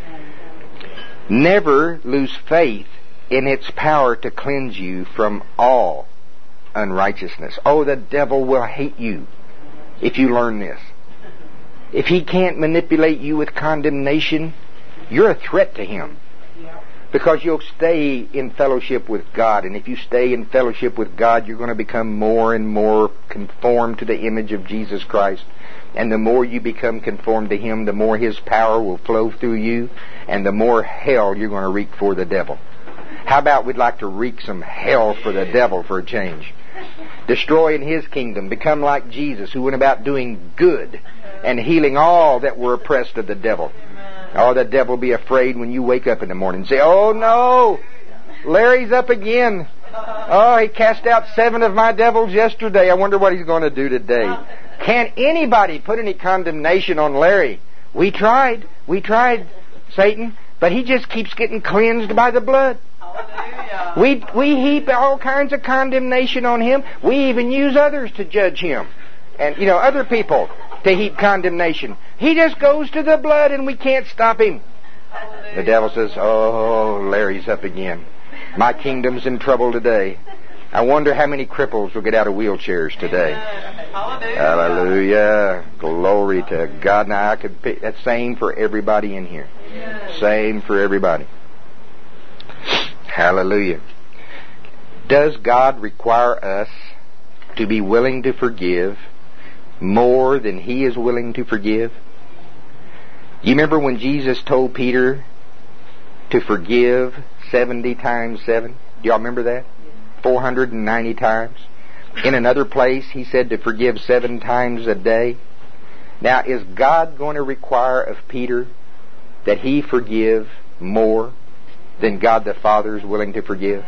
Never lose faith in its power to cleanse you from all unrighteousness. Oh, the devil will hate you if you learn this. If he can't manipulate you with condemnation, you're a threat to him. Because you'll stay in fellowship with God. And if you stay in fellowship with God, you're going to become more and more conformed to the image of Jesus Christ. And the more you become conformed to Him, the more His power will flow through you, and the more hell you're going to wreak for the devil. How about we'd like to wreak some hell for the devil for a change? Destroying his kingdom. Become like Jesus, who went about doing good and healing all that were oppressed of the devil. Oh, the devil will be afraid when you wake up in the morning and say, oh no, Larry's up again. Oh, he cast out seven of my devils yesterday. I wonder what he's going to do today. Can't anybody put any condemnation on Larry? We tried. We tried, Satan. But he just keeps getting cleansed by the blood. Hallelujah. We, we heap all kinds of condemnation on him. We even use others to judge him. And, you know, other people to heap condemnation. He just goes to the blood and we can't stop him. Hallelujah. The devil says, oh, Larry's up again. My kingdom's in trouble today. I wonder how many cripples will get out of wheelchairs today. Hallelujah. Hallelujah. Glory to God. Now, I could pick, that's same for everybody in here. Yes. Same for everybody. Hallelujah. Does God require us to be willing to forgive more than He is willing to forgive? You remember when Jesus told Peter to forgive seventy times seven? Do y'all remember that? four hundred ninety times. In another place, He said to forgive seven times a day. Now, is God going to require of Peter that he forgive more than God the Father is willing to forgive?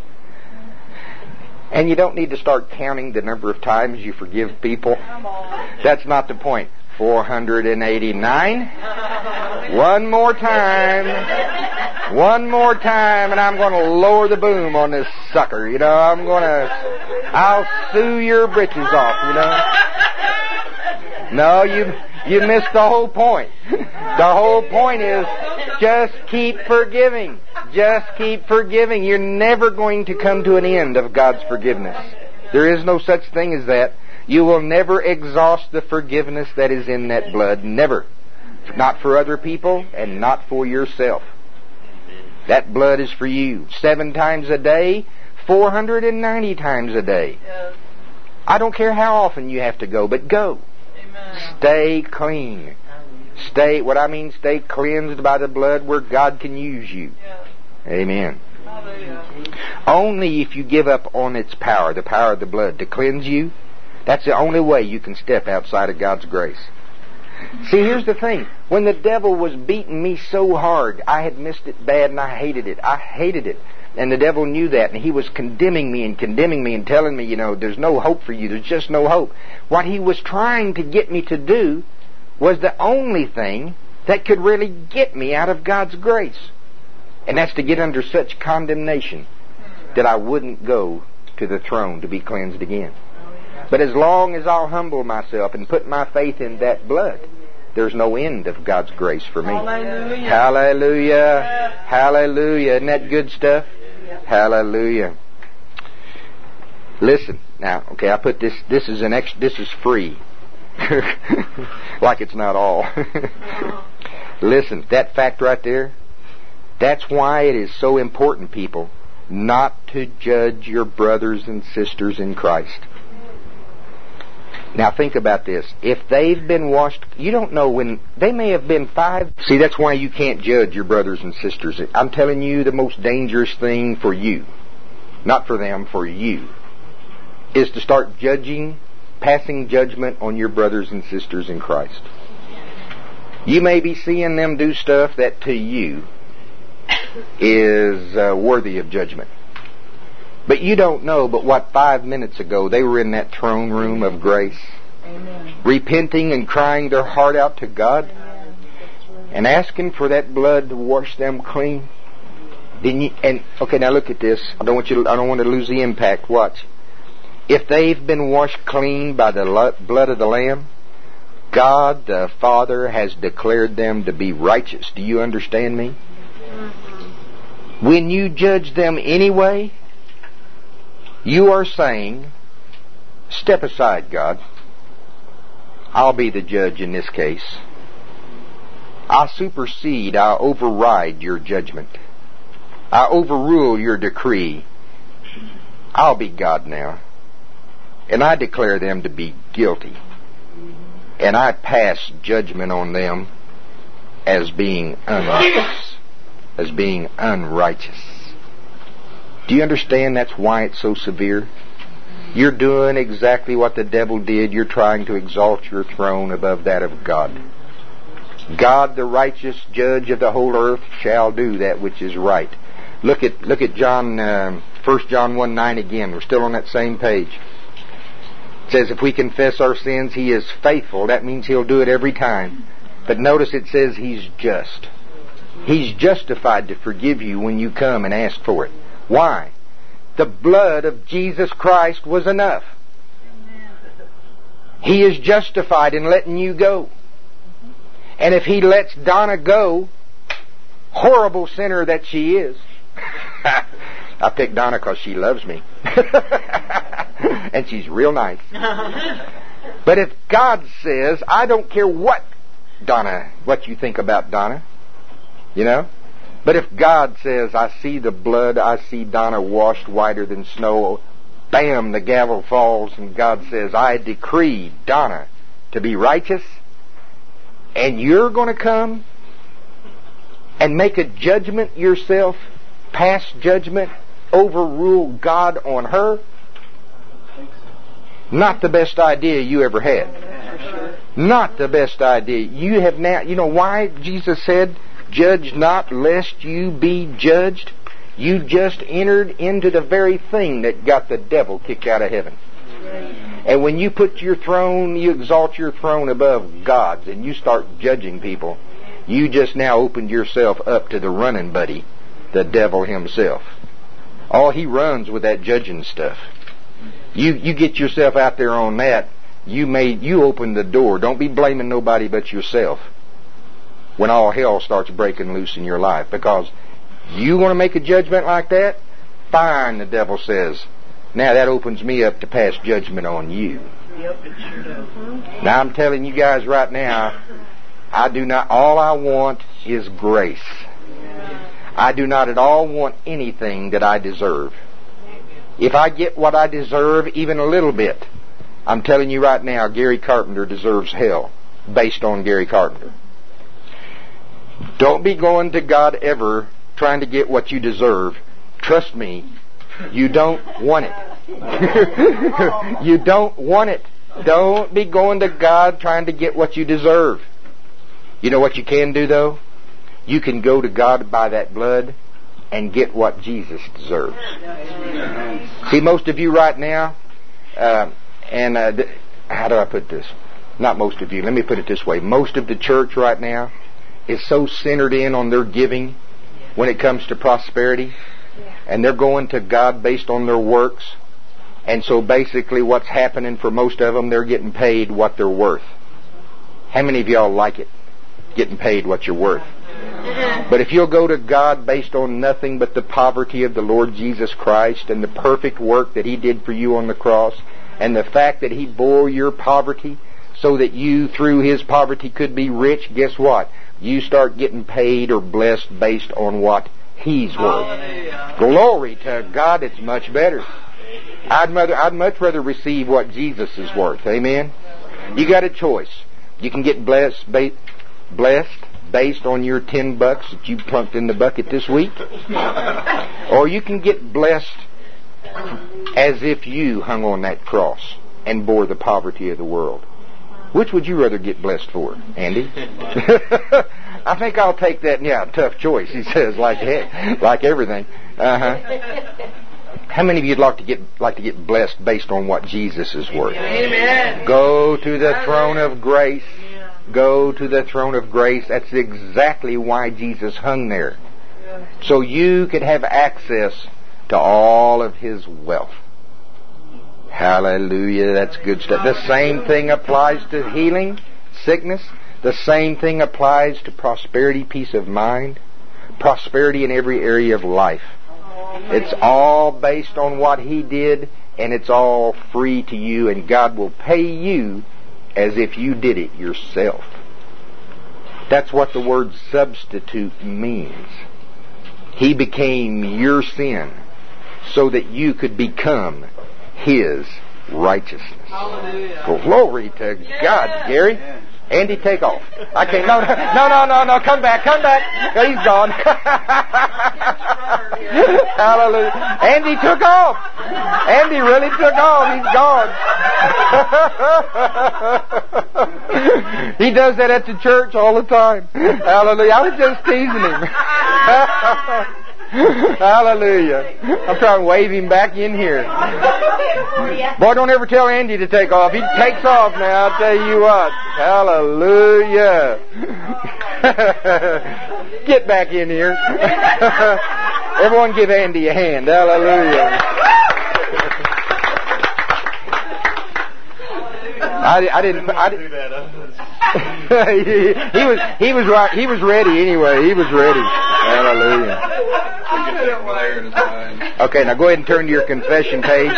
And you don't need to start counting the number of times you forgive people. That's not the point. four hundred eighty-nine. One more time. One more time, and I'm going to lower the boom on this sucker. You know, I'm going to... I'll sue your britches off, you know. No, you you missed the whole point. The whole point is just keep forgiving. Just keep forgiving. You're never going to come to an end of God's forgiveness. There is no such thing as that. You will never exhaust the forgiveness that is in that blood. Never. Not for other people and not for yourself. That blood is for you. Seven times a day, four hundred ninety times a day. Yes. I don't care how often you have to go, but go. Amen. Stay clean. Stay, what I mean, stay cleansed by the blood where God can use you. Yes. Amen. Hallelujah. Only if you give up on its power, the power of the blood, to cleanse you, that's the only way you can step outside of God's grace. See, here's the thing. When the devil was beating me so hard, I had missed it bad and I hated it. I hated it. And the devil knew that, and he was condemning me and condemning me and telling me, you know, there's no hope for you. There's just no hope. What he was trying to get me to do was the only thing that could really get me out of God's grace. And that's to get under such condemnation that I wouldn't go to the throne to be cleansed again. But as long as I'll humble myself and put my faith in that blood, there's no end of God's grace for me. Hallelujah. Hallelujah. Hallelujah. Isn't that good stuff? Hallelujah. Listen. Now, okay, I put this, this is an ex, this is free. Like it's not all. Listen, that fact right there, that's why it is so important, people, not to judge your brothers and sisters in Christ. Now think about this. If they've been washed, you don't know when, they may have been five. See, that's why you can't judge your brothers and sisters. I'm telling you, the most dangerous thing for you, not for them, for you, is to start judging, passing judgment on your brothers and sisters in Christ. You may be seeing them do stuff that to you is uh, worthy of judgment. But you don't know but what five minutes ago they were in that throne room of grace. Amen. Repenting and crying their heart out to God. Amen. And asking for that blood to wash them clean. Then you, and okay, now look at this. I don't want you to, I don't want to lose the impact. Watch. If they've been washed clean by the lo- blood of the Lamb, God the Father has declared them to be righteous. Do you understand me? Mm-hmm. When you judge them anyway, you are saying, step aside, God. I'll be the judge in this case. I supersede, I override your judgment. I overrule your decree. I'll be God now. And I declare them to be guilty. And I pass judgment on them as being unrighteous. As being unrighteous. Do you understand that's why it's so severe? You're doing exactly what the devil did. You're trying to exalt your throne above that of God. God, the righteous judge of the whole earth, shall do that which is right. Look at look at John, uh, First John one nine again. We're still on that same page. It says, if we confess our sins, He is faithful. That means He'll do it every time. But notice it says He's just. He's justified to forgive you when you come and ask for it. Why? The blood of Jesus Christ was enough. He is justified in letting you go. And if He lets Donna go, horrible sinner that she is, I picked Donna because she loves me. And she's real nice. But if God says, I don't care what Donna, what you think about Donna, you know, but if God says, I see the blood, I see Donna washed whiter than snow, bam, the gavel falls, and God says, I decree Donna to be righteous, and you're going to come and make a judgment yourself, pass judgment, overrule God on her, not the best idea you ever had. Not the best idea. You have now, you know why Jesus said, judge not lest you be judged? You just entered into the very thing that got the devil kicked out of heaven. And when you put your throne, you exalt your throne above God's, and you start judging people, you just now opened yourself up to the running buddy, the devil himself. Oh, he runs with that judging stuff. You you get yourself out there on that, you made you open the door. Don't be blaming nobody but yourself when all hell starts breaking loose in your life. Because you want to make a judgment like that? Fine, the devil says. Now that opens me up to pass judgment on you. Yep, it sure does. Now I'm telling you guys right now, I do not, all I want is grace. I do not at all want anything that I deserve. If I get what I deserve, even a little bit, I'm telling you right now, Gary Carpenter deserves hell based on Gary Carpenter. Don't be going to God ever trying to get what you deserve. Trust me, you don't want it. You don't want it. Don't be going to God trying to get what you deserve. You know what you can do, though? You can go to God by that blood and get what Jesus deserves. See, most of you right now, uh, and uh, th- how do I put this? Not most of you. Let me put it this way. Most of the church right now is so centered in on their giving when it comes to prosperity, and they're going to God based on their works. And so basically what's happening for most of them, they're getting paid what they're worth. How many of y'all like it? Getting paid what you're worth. But if you'll go to God based on nothing but the poverty of the Lord Jesus Christ and the perfect work that He did for you on the cross, and the fact that He bore your poverty so that you through His poverty could be rich, guess what? You start getting paid or blessed based on what He's worth. Glory to God, it's much better. I'd, mother, I'd much rather receive what Jesus is worth. Amen? You got a choice. You can get blessed, ba- blessed based on your ten bucks that you plunked in the bucket this week. Or you can get blessed as if you hung on that cross and bore the poverty of the world. Which would you rather get blessed for, Andy? I think I'll take that. Yeah, tough choice, he says, like heck, like everything. Uh-huh. How many of you'd like to get like to get blessed based on what Jesus is worth? Amen. Go to the throne of grace. Go to the throne of grace. That's exactly why Jesus hung there. So you could have access to all of His wealth. Hallelujah. That's good stuff. The same thing applies to healing, sickness. The same thing applies to prosperity, peace of mind, prosperity in every area of life. It's all based on what He did, and it's all free to you, and God will pay you as if you did it yourself. That's what the word substitute means. He became your sin so that you could become His righteousness. Hallelujah. Glory to God, Gary. Andy, take off. I can't. No, no, no, no, no. Come back, come back. He's gone. Hallelujah. Andy took off. Andy really took off. He's gone. He does that at the church all the time. Hallelujah. I was just teasing him. Hallelujah. I'm trying to wave him back in here. Boy, don't ever tell Andy to take off. He takes off now, I'll tell you what. Hallelujah. Get back in here. Everyone give Andy a hand. Hallelujah. I, I didn't. I didn't. he, he was. He was right. He was ready anyway. He was ready. Hallelujah. Okay, now go ahead and turn to your confession page.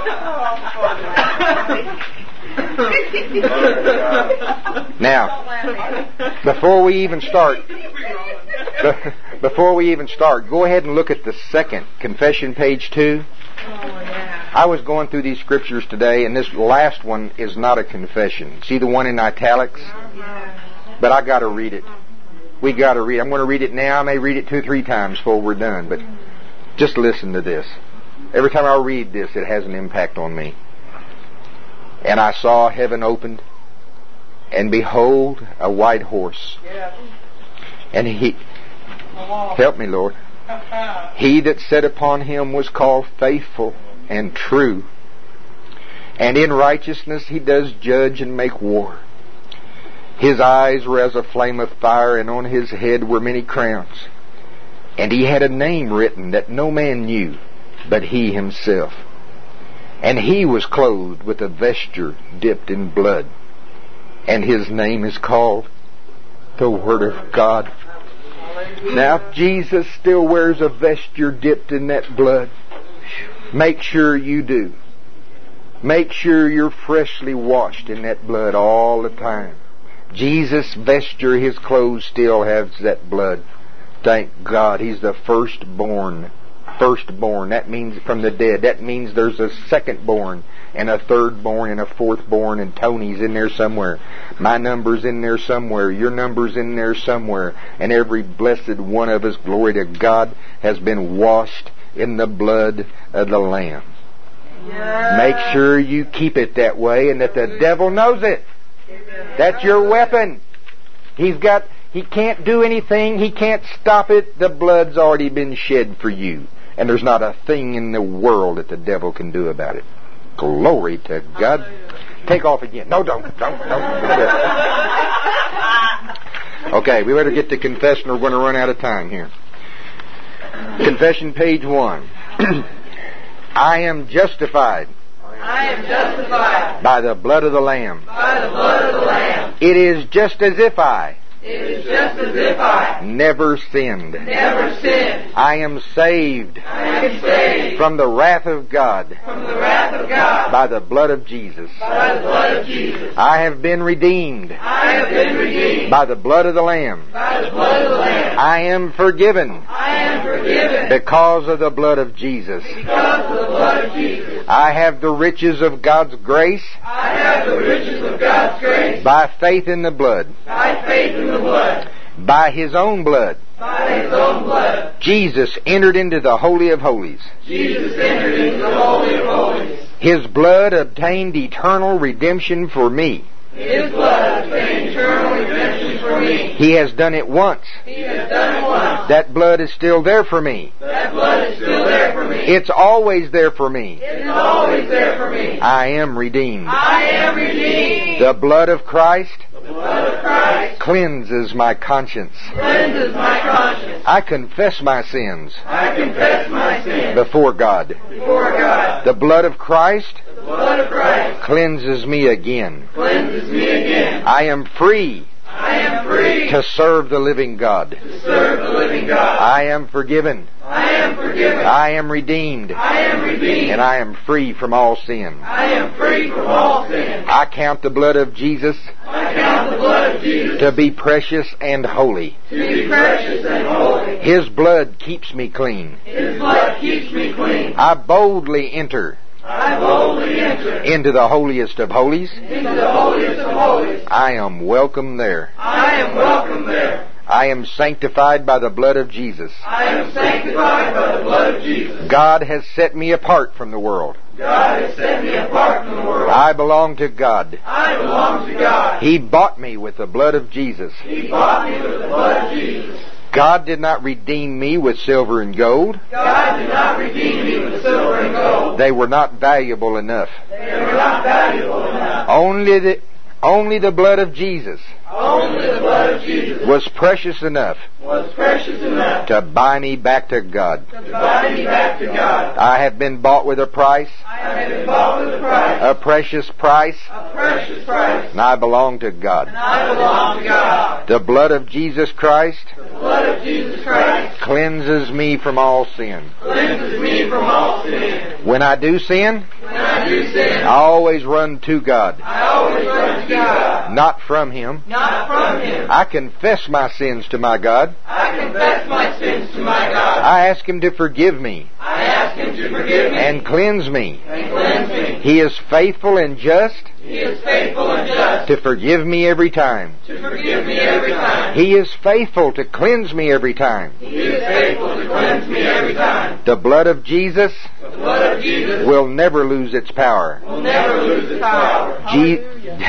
Now, before we even start, before we even start, go ahead and look at the second confession page two. I was going through these scriptures today, and this last one is not a confession. See the one in italics? But I got to read it. We got to read it. I'm going to read it now. I may read it two or three times before we're done, but just listen to this. Every time I read this, it has an impact on me. And I saw heaven opened, and behold, a white horse. And he, help me, Lord. He that sat upon him was called Faithful and True, and in righteousness he does judge and make war. His eyes were as a flame of fire, and on his head were many crowns. And he had a name written that no man knew but he himself. And he was clothed with a vesture dipped in blood, and his name is called the Word of God. Now, if Jesus still wears a vesture dipped in that blood, make sure you do. Make sure you're freshly washed in that blood all the time. Jesus' vesture, His clothes still has that blood. Thank God. He's the firstborn. Firstborn. That means from the dead. That means there's a secondborn and a thirdborn and a fourthborn, and Tony's in there somewhere. My number's in there somewhere. Your number's in there somewhere. And every blessed one of us, glory to God, has been washed in the blood of the Lamb. Yeah. Make sure you keep it that way, and that the devil knows it. That's your weapon. He's got, he can't do anything. He can't stop it. The blood's already been shed for you. And there's not a thing in the world that the devil can do about it. Glory to God. Take off again. No, don't, don't, don't. Okay, we better get to confession or we're going to run out of time here. Confession, page one. I am justified. I am justified By the blood of the Lamb. by the blood of the Lamb. It is just as if I It is just as if I never sinned. never sinned. I am saved I am saved from the wrath of God from the wrath of God by the blood of Jesus. by the blood of Jesus. I have been redeemed I have been redeemed by the blood of the Lamb. by the blood of the Lamb. I am forgiven I am forgiven because of the blood of Jesus. because of the blood of Jesus. I have the riches of God's grace I have the riches of God's grace by faith in the blood, by faith in the blood, by His own blood. by His own blood. Jesus entered into the Holy of Holies. Jesus entered into the Holy of Holies. His blood obtained eternal redemption for me. His blood obtained eternal redemption for me. He has done it once. He has done it once. That blood is still there for me. That blood is still there for me. It's always there for me. It's always there for me. I am redeemed. I am redeemed. The blood of Christ The blood of Christ cleanses my conscience. cleanses my conscience. I confess my sins I confess my sins before God. before God. The blood of Christ The blood of Christ cleanses me again. cleanses me again. I am free I am free to serve the living God. to serve the living God. I am forgiven. I am forgiven. I am redeemed. I am redeemed. And I am free from all sin. I am free from all sin. I count the blood of Jesus I count the blood of Jesus to be precious and holy. to be precious and holy. His blood keeps me clean. His blood keeps me clean. I boldly enter I boldly enter into the holiest of holies. into the holiest of holies. I am welcome there. I am welcome there. I am sanctified by the blood of Jesus. I am sanctified by the blood of Jesus. God has set me apart from the world. God has set me apart from the world. I belong to God. I belong to God. He bought me with the blood of Jesus. He bought me with the blood of Jesus. God did not redeem me with silver and gold. God did not redeem me with silver and gold. They were not valuable enough. They were not valuable enough. Only the, only the blood of Jesus Only the blood of Jesus was precious enough was precious enough to buy me back to God. to buy me back to God. I have been bought with a price, I have been bought with a price, a precious price, a precious price, and I belong to God. and I belong to God. The blood of Jesus Christ The blood of Jesus Christ cleanses me from all sin. cleanses me from all sin. When I do sin, When I do sin, I always run to God, I always run to God, not from Him. not from Him. I confess my sins to my God. I confess my sins to my God. I ask Him to forgive me I ask Him to forgive me and cleanse me. and cleanse me. He is faithful and just He is faithful and just to forgive me every time. to forgive me every time. He is faithful to cleanse me every time. He is faithful to cleanse me every time. The blood of Jesus The blood of Jesus will never lose its power. will never lose its power. Je-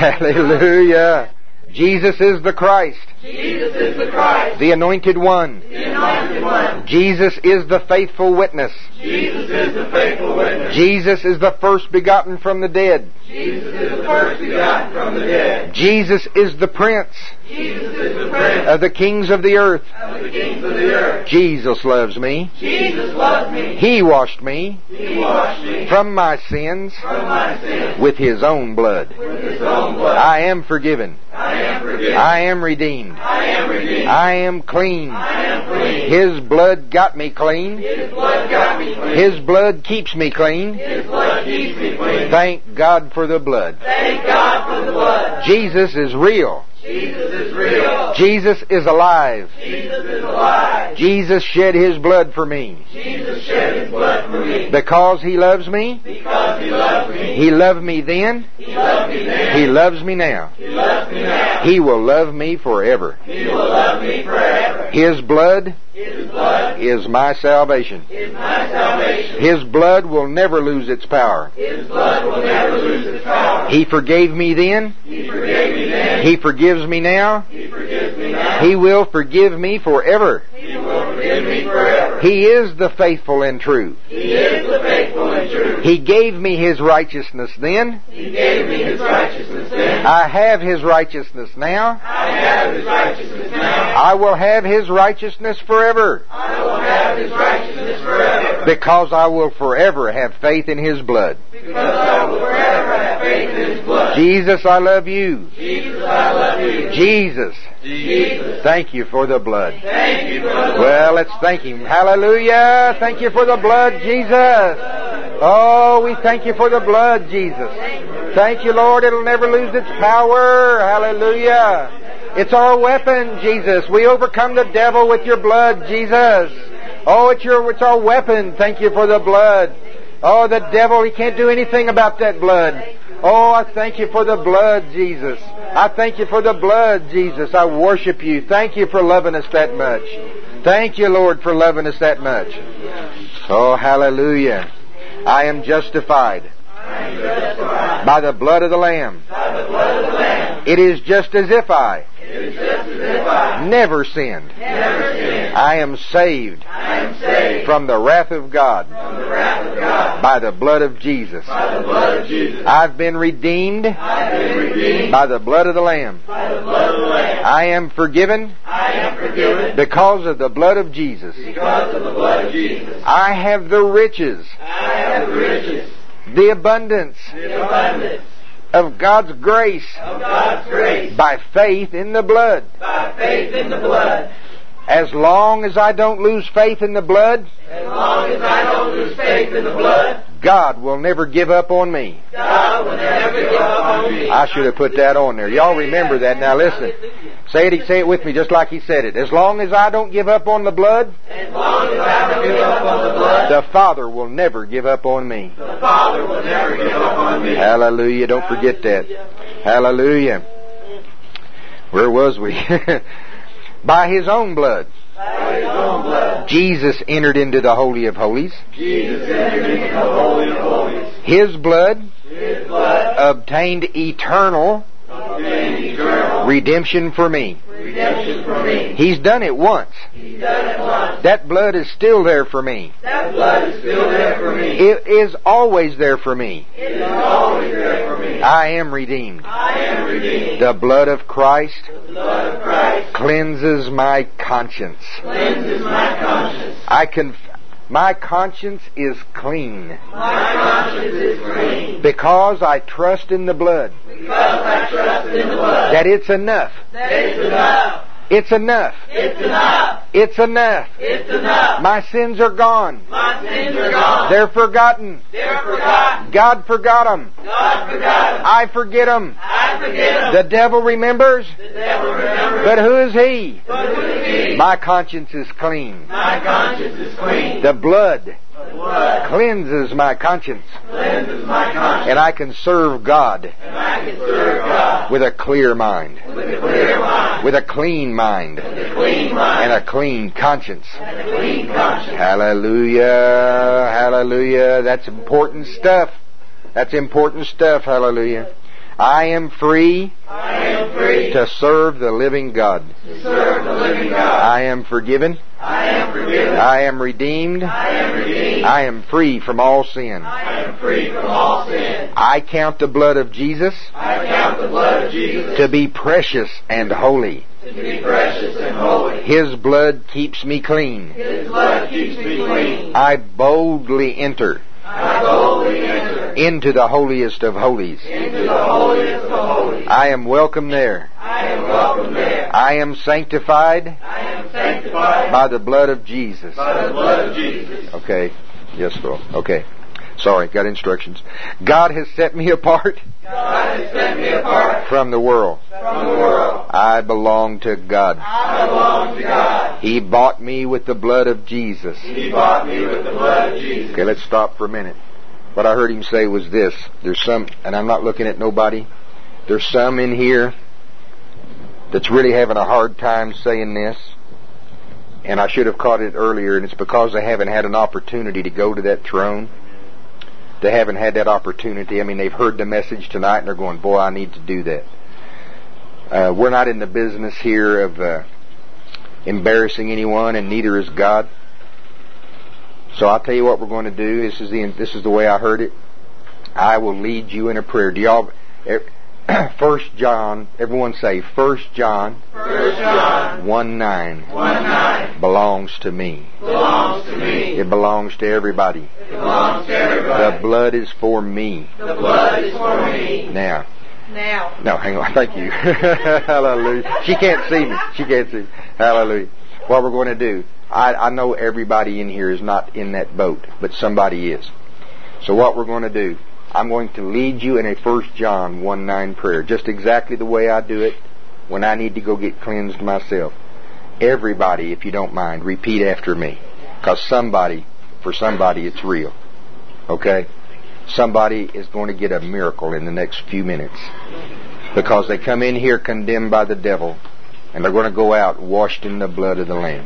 Hallelujah. Jesus is the Christ, Jesus is the Christ, the Anointed One. the Anointed One. Jesus is the faithful witness. Jesus is the faithful witness. Jesus is the first begotten from the dead. Jesus is the first begotten from the dead. Jesus is the Prince Jesus is the Prince of the kings of the earth. of the kings of the earth. Jesus loves me. Jesus loves me. He washed me He washed me from my sins from my sins with His own blood. with His own blood. I am forgiven. I am forgiven. I am redeemed. I am redeemed. I am clean. I am clean. His blood got me clean. His blood got me clean. His blood keeps me clean. His blood keeps me clean. Thank God for the blood. Thank God for the blood. Jesus is real. Jesus is real. Jesus is alive. Jesus is alive. Jesus shed His blood for me. Jesus shed His blood for me. Because He loves me, Because He loves me. He loved me then, He loves me then. He loves me now. He loves me now. He will love me forever. He will love me forever. His blood His blood is my salvation. is my salvation. His blood will never lose its power. His blood will never lose its power. He forgave me then. He forgave me then. He forgives me now. He forgives me He will forgive me forever. He will forgive me forever. He is the faithful and true. He is the faithful and true. He gave me His righteousness then. He gave me His righteousness then. I have His righteousness now. I have His righteousness now. I will have His righteousness forever. I will have His righteousness forever. Because I will forever have faith in His blood. Because I will forever have faith in His blood. Jesus, I love you. Jesus, I love you. Jesus, Jesus, thank you for the blood. thank you for the blood. Well, let's thank Him. Hallelujah. Thank you for the blood, Jesus. Oh, we thank you for the blood, Jesus. Thank you, Lord. It'll never lose its power. Hallelujah. It's our weapon, Jesus. We overcome the devil with your blood, Jesus. Oh, it's your, it's our weapon. Thank you for the blood. Oh, the devil, he can't do anything about that blood. Oh, I thank you for the blood, Jesus. I thank you for the blood, Jesus. I worship you. Thank you for loving us that much. Thank you, Lord, for loving us that much. Oh, hallelujah. I am justified I am justified by the blood of the Lamb. by the blood of the Lamb. It is just as if I It is just as if I never sinned. never sinned. I am saved I am saved from the wrath of God from the wrath of God by the blood of Jesus. by the blood of Jesus. I've been redeemed I have been redeemed by the blood of the Lamb. by the blood of the Lamb. I am forgiven I am forgiven because of the blood of Jesus. because of the blood of Jesus. I have the riches, I have the riches, the abundance the abundance of God's grace of God's grace by faith in the blood. by faith in the blood. As long as I don't lose faith in the blood, As long as I don't lose faith in the blood, God will never give up on me. God will never give up on me. I should have put that on there. Y'all remember that. Now listen. Say it, say it with me just like he said it. As long as I don't give up on the blood, As long as I don't give up on the blood, the Father will never give up on me. the Father will never give up on me. Hallelujah. Don't forget that. Hallelujah. Where was we? By His own blood, By His own blood, Jesus entered into the Holy of Holies. Jesus entered into the Holy of Holies. His blood His blood obtained eternal obtained eternal redemption for me. redemption for me. He's done it once. He's done it once. That blood is still there for me. That blood is still there for me. It is always there for me. It is always there for me. I am redeemed. I am redeemed. The blood of Christ The blood of Christ cleanses my conscience. cleanses my conscience. I can. My conscience is clean My conscience is clean because I trust in the blood. because I trust in the blood. That it's enough. That it's enough. It's enough. It's enough. It's enough. It's enough. My sins are gone. My sins are gone. They're forgotten. They're forgotten. God forgot them. God forgot them. I forget them. I forget them. The devil remembers, The devil remembers. but who is he? But who is he? My conscience is clean. My conscience is clean. The blood The blood cleanses my conscience, cleanses my conscience. and I can serve God And I can serve God with a clear mind, with a clear mind, with a clean mind, with a clean mind, and a clean conscience. and a clean conscience. Hallelujah, hallelujah. That's important stuff. That's important stuff, hallelujah. I am free I am free to serve the living God. to serve the living God. I am forgiven. I am forgiven. I am redeemed. I am redeemed. I am free from all sin. I am free from all sin. I count the blood of Jesus I count the blood of Jesus to be precious and holy. to be precious and holy. His blood keeps me clean. His blood keeps me clean. I boldly enter I boldly enter into the holiest of holies. into the holiest of holies. I am welcome there. I am welcome there. I am sanctified I am sanctified by the blood of Jesus. by the blood of Jesus. Okay. Yes, Phil. Okay. Sorry, got instructions. God has set me apart God has set me apart from the world. from the world. I belong to God. I belong to God. He bought me with the blood of Jesus. He bought me with the blood of Jesus. Okay, let's stop for a minute. What I heard him say was this. There's some, and I'm not looking at nobody, there's some in here that's really having a hard time saying this. And I should have caught it earlier, and it's because they haven't had an opportunity to go to that throne. They haven't had that opportunity. I mean, they've heard the message tonight, and they're going, boy, I need to do that. Uh, we're not in the business here of uh, embarrassing anyone, and neither is God. So I'll tell you what we're going to do. This is the this is the way I heard it. I will lead you in a prayer. Do y'all? First John. Everyone say First John. First John. One nine. One nine. Belongs to me. Belongs to me. It belongs to everybody. It belongs to everybody. The blood is for me. The blood is for me. Now. Now. No, hang on. Thank you. Hallelujah. She can't see me. She can't see. Hallelujah. What we're going to do. I, I know everybody in here is not in that boat, but somebody is. So what we're going to do, I'm going to lead you in a First John one nine prayer, just exactly the way I do it when I need to go get cleansed myself. Everybody, if you don't mind, repeat after me. Because somebody, for somebody, it's real. Okay? Somebody is going to get a miracle in the next few minutes. Because they come in here condemned by the devil, and they're going to go out washed in the blood of the Lamb.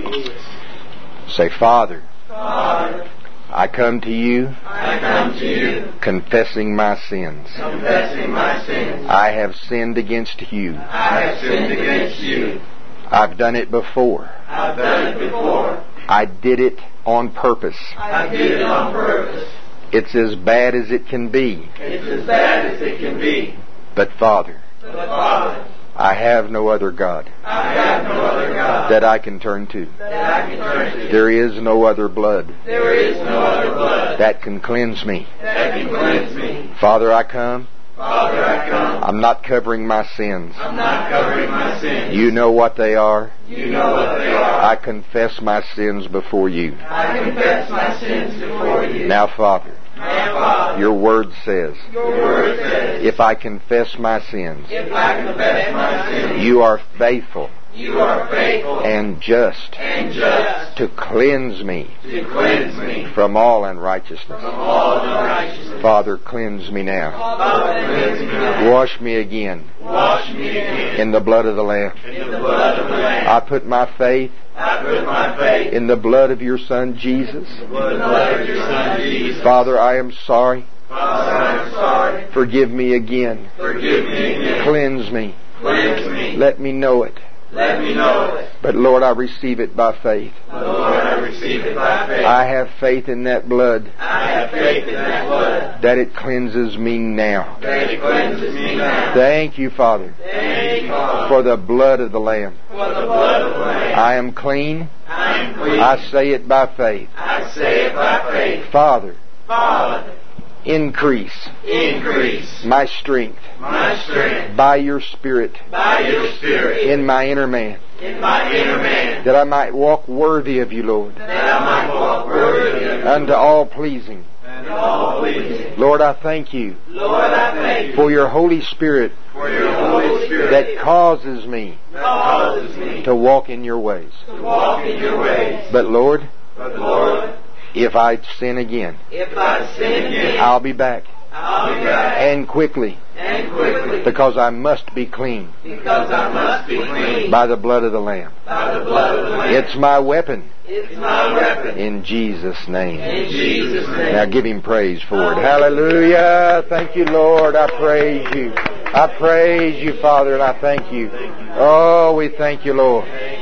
Say, Father, Father, I come to you, I come to you, confessing my sins. confessing my sins. I have sinned against you. I have sinned against you. I've done it before. I've done it before. I did it on purpose. I did it on purpose. It's as bad as it can be. It's as bad as it can be. But Father, But Father, I have no other God I have no other God that I can turn to. that I can turn to. There is no other blood There is no other blood that can cleanse me. that can cleanse me. Father, I come. Father, I come. I'm not covering my sins. I'm not covering my sins. You know what they are. You know what they are. I confess my sins before you. I confess my sins before you. Now, Father, Now, Father, your word says, your word says, if I confess my sins, if I confess my sins, you are faithful you are faithful and just and just to cleanse me to cleanse me from all unrighteousness. from all unrighteousness. Father, cleanse me now. Father, cleanse me now. Wash me again Wash me again in the blood of the Lamb. in the blood of the Lamb. I put my faith I put my faith in the blood of your Son, Jesus. in the blood of your Son, Jesus. Father, I am sorry. Father, I am sorry. Forgive me again. Forgive me again. Cleanse me. Cleanse me. Let me know it. Let me know it. But Lord, I receive it by faith. Lord, I receive it by faith. I have faith in that blood, I have faith in that blood that it cleanses me now. that it cleanses me now. Thank you, Father, Thank you, Father, for the blood of the Lamb. for the blood of the Lamb. I am clean. I am clean. I say it by faith. I say it by faith. Father, Father, increase increase my strength my strength by your Spirit by your Spirit in my inner man, in my inner man, that I might walk worthy of you, Lord, that I might walk worthy of you unto all pleasing. and all pleasing. Lord, I thank you Lord, I thank you for your Holy Spirit for your Holy Spirit that causes me that causes me to walk in your ways. to walk in your ways. But Lord, But Lord, if I sin again, if I sin again, I'll be back, I'll be back and quickly, and quickly, because I must be clean because I must be clean by the blood of the Lamb. by the blood of the Lamb. It's my weapon, It's my weapon. in Jesus' name. In Jesus' name. Now give Him praise for it. Hallelujah. Thank you, Lord. I praise you. I praise you, Father, and I thank you. Oh, we thank you, Lord.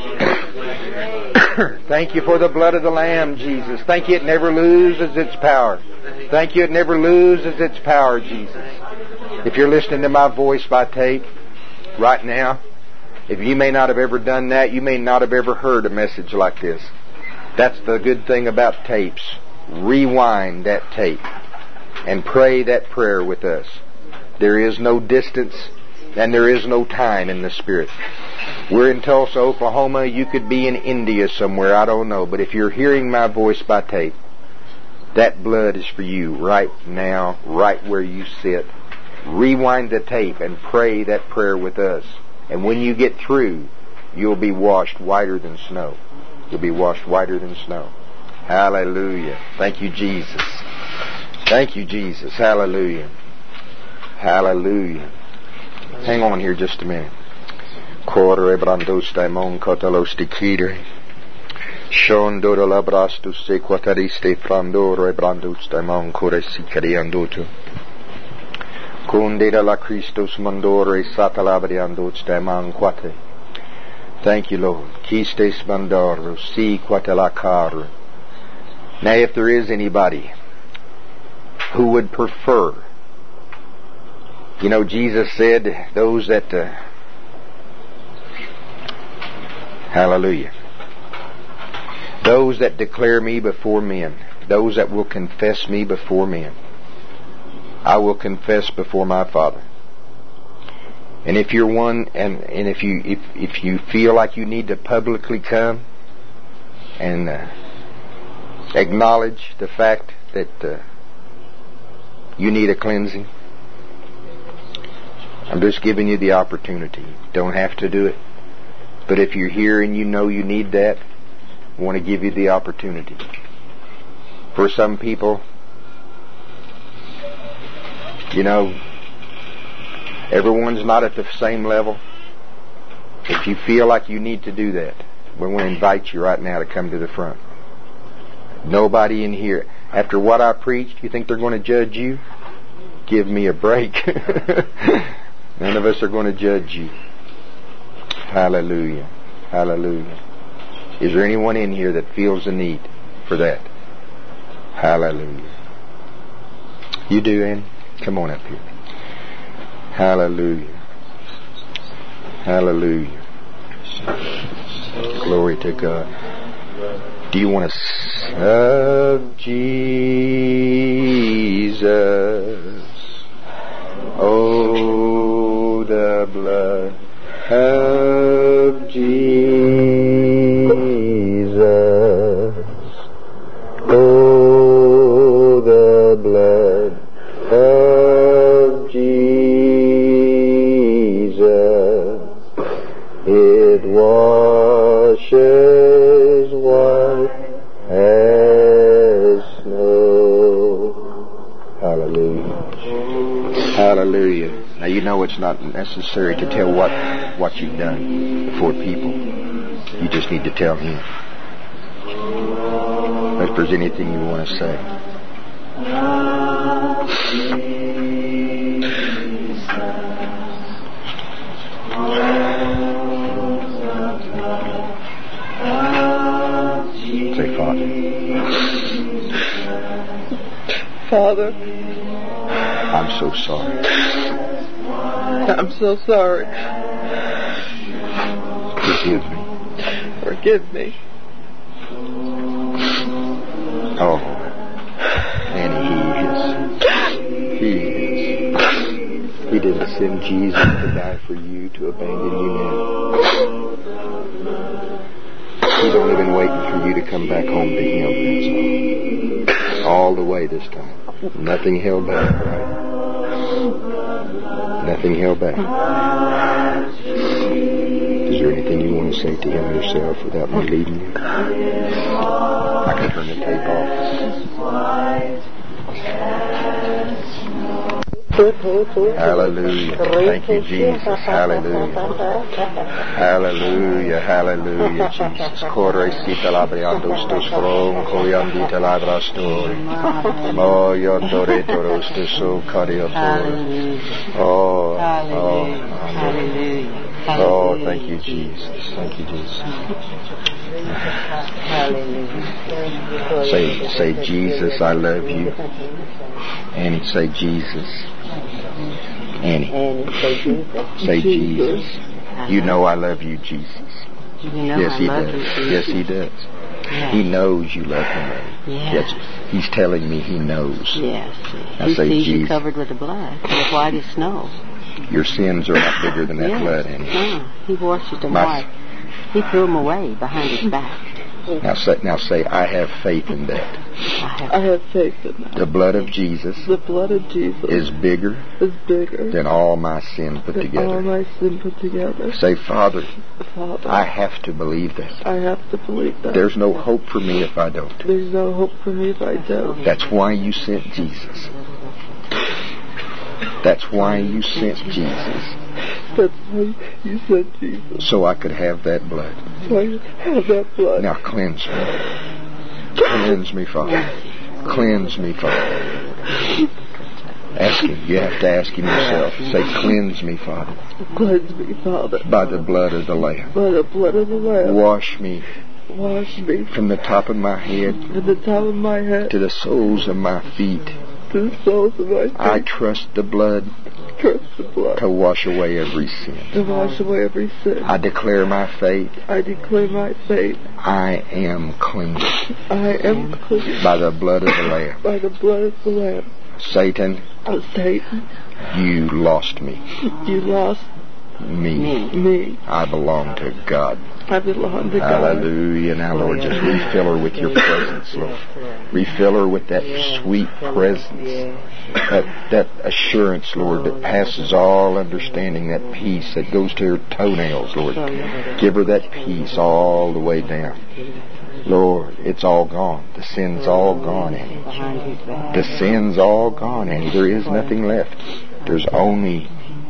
Thank you for the blood of the Lamb, Jesus. Thank you it never loses its power. Thank you it never loses its power, Jesus. If you're listening to my voice by tape right now, if you may not have ever done that, you may not have ever heard a message like this. That's the good thing about tapes. Rewind that tape and pray that prayer with us. There is no distance and there is no time in the Spirit. We're in Tulsa, Oklahoma. You could be in India somewhere. I don't know. But if you're hearing my voice by tape, that blood is for you right now, right where you sit. Rewind the tape and pray that prayer with us. And when you get through, you'll be washed whiter than snow. You'll be washed whiter than snow. Hallelujah. Thank you, Jesus. Thank you, Jesus. Hallelujah. Hallelujah. Hang on here just a minute. Corre brandos daimon katalos dikire. Shondora labrastus sequatariste frandore brandos daimon kore sikari andoto. Kundera la Christos mandore satalabriando stamanquate. Thank you, Lord. Kistes mandoro si quatelacar. Now, if there is anybody who would prefer, you know, Jesus said, those that, uh, hallelujah, those that declare me before men, those that will confess me before men, I will confess before my Father. And if you're one, and, and if you if if you feel like you need to publicly come and uh, acknowledge the fact that uh, you need a cleansing, I'm just giving you the opportunity. Don't have to do it, but if you're here and you know you need that, I want to give you the opportunity. For some people, you know, everyone's not at the same level. If you feel like you need to do that, we want to invite you right now to come to the front. Nobody in here, after what I preached, you think they're going to judge you? Give me a break. None of us are going to judge you. Hallelujah. Hallelujah. Is there anyone in here that feels the need for that? Hallelujah. You do, Annie? Come on up here. Hallelujah. Hallelujah. Glory to God. Do you want to serve Jesus? Oh, the blood of Jesus. Oh, the blood of Jesus. It washes white as snow. Hallelujah. Hallelujah. Now you know it's not necessary to tell what, what you've done before people. You just need to tell Him. If there's anything you want to say. Say, Father. Father, I'm so sorry. I'm so sorry. Forgive me. Forgive me. Oh, and He is. He is. He didn't send Jesus to die for you, to abandon you now. He's only been waiting for you to come back home to Him, that's all. All the way this time. Nothing held back, right? Nothing held back. Is there anything you want to say to Him yourself without me leading you? I can turn the tape off. Hallelujah. Thank you, Jesus. Hallelujah. Hallelujah. Hallelujah, Jesus. Correcita labriando stos from coriandita labrastori. Oh, yondore toros to so cariotor. Oh, oh, hallelujah. Oh, thank you, Jesus. Thank you, Jesus. Hallelujah. Say, say, Jesus, I love you. Annie, say, Jesus. Annie. Annie, say Jesus. Say, Jesus. You know I love you, Jesus. You know yes, I He love does. you, Jesus. Yes, He does. Yes. He knows you love Him. Yes. Yes. He's telling me He knows. Yes. Now He say, sees Jesus. you covered with the blood, as white as snow. Your sins are not bigger than that yes. blood, Annie. No, He washed them My, white. He threw them away behind His back. Now say, now say, I have faith in that. I have, I have faith in that. The blood of Jesus The blood of Jesus is bigger is bigger than all my sin put than together. all my sin put together. Say, Father, Father, I have to believe that. I have to believe that. There's no hope for me if I don't. There's no hope for me if I don't. That's why you sent Jesus. That's why you sent Jesus. That's why you sent Jesus. So I could have that blood. So I could have that blood. Now cleanse me. Cleanse me, Father. Cleanse me, Father. Ask Him. You have to ask Him yourself. Say, cleanse me, Father. Cleanse me, Father. By the blood of the Lamb. By the blood of the Lamb. Wash me. Wash me. From the top of my head. From the top of my head. To the soles of my feet. To the soles of my feet. I trust the blood. Trust the blood. To wash away every sin. To wash away every sin. I declare my faith. I declare my faith. I am clean. I am clean. By the blood of the Lamb. By the blood of the Lamb. Satan. Oh, Satan. You lost me. You lost me. Me. I belong to God. I belong to God. Hallelujah. Now, Lord, just refill her with your presence, Lord. Refill her with that sweet presence. That, that assurance, Lord, that passes all understanding. That peace that goes to her toenails, Lord. Give her that peace all the way down. Lord, it's all gone. The sin's all gone, Annie. The sin's all gone, Annie. There is nothing left. There's only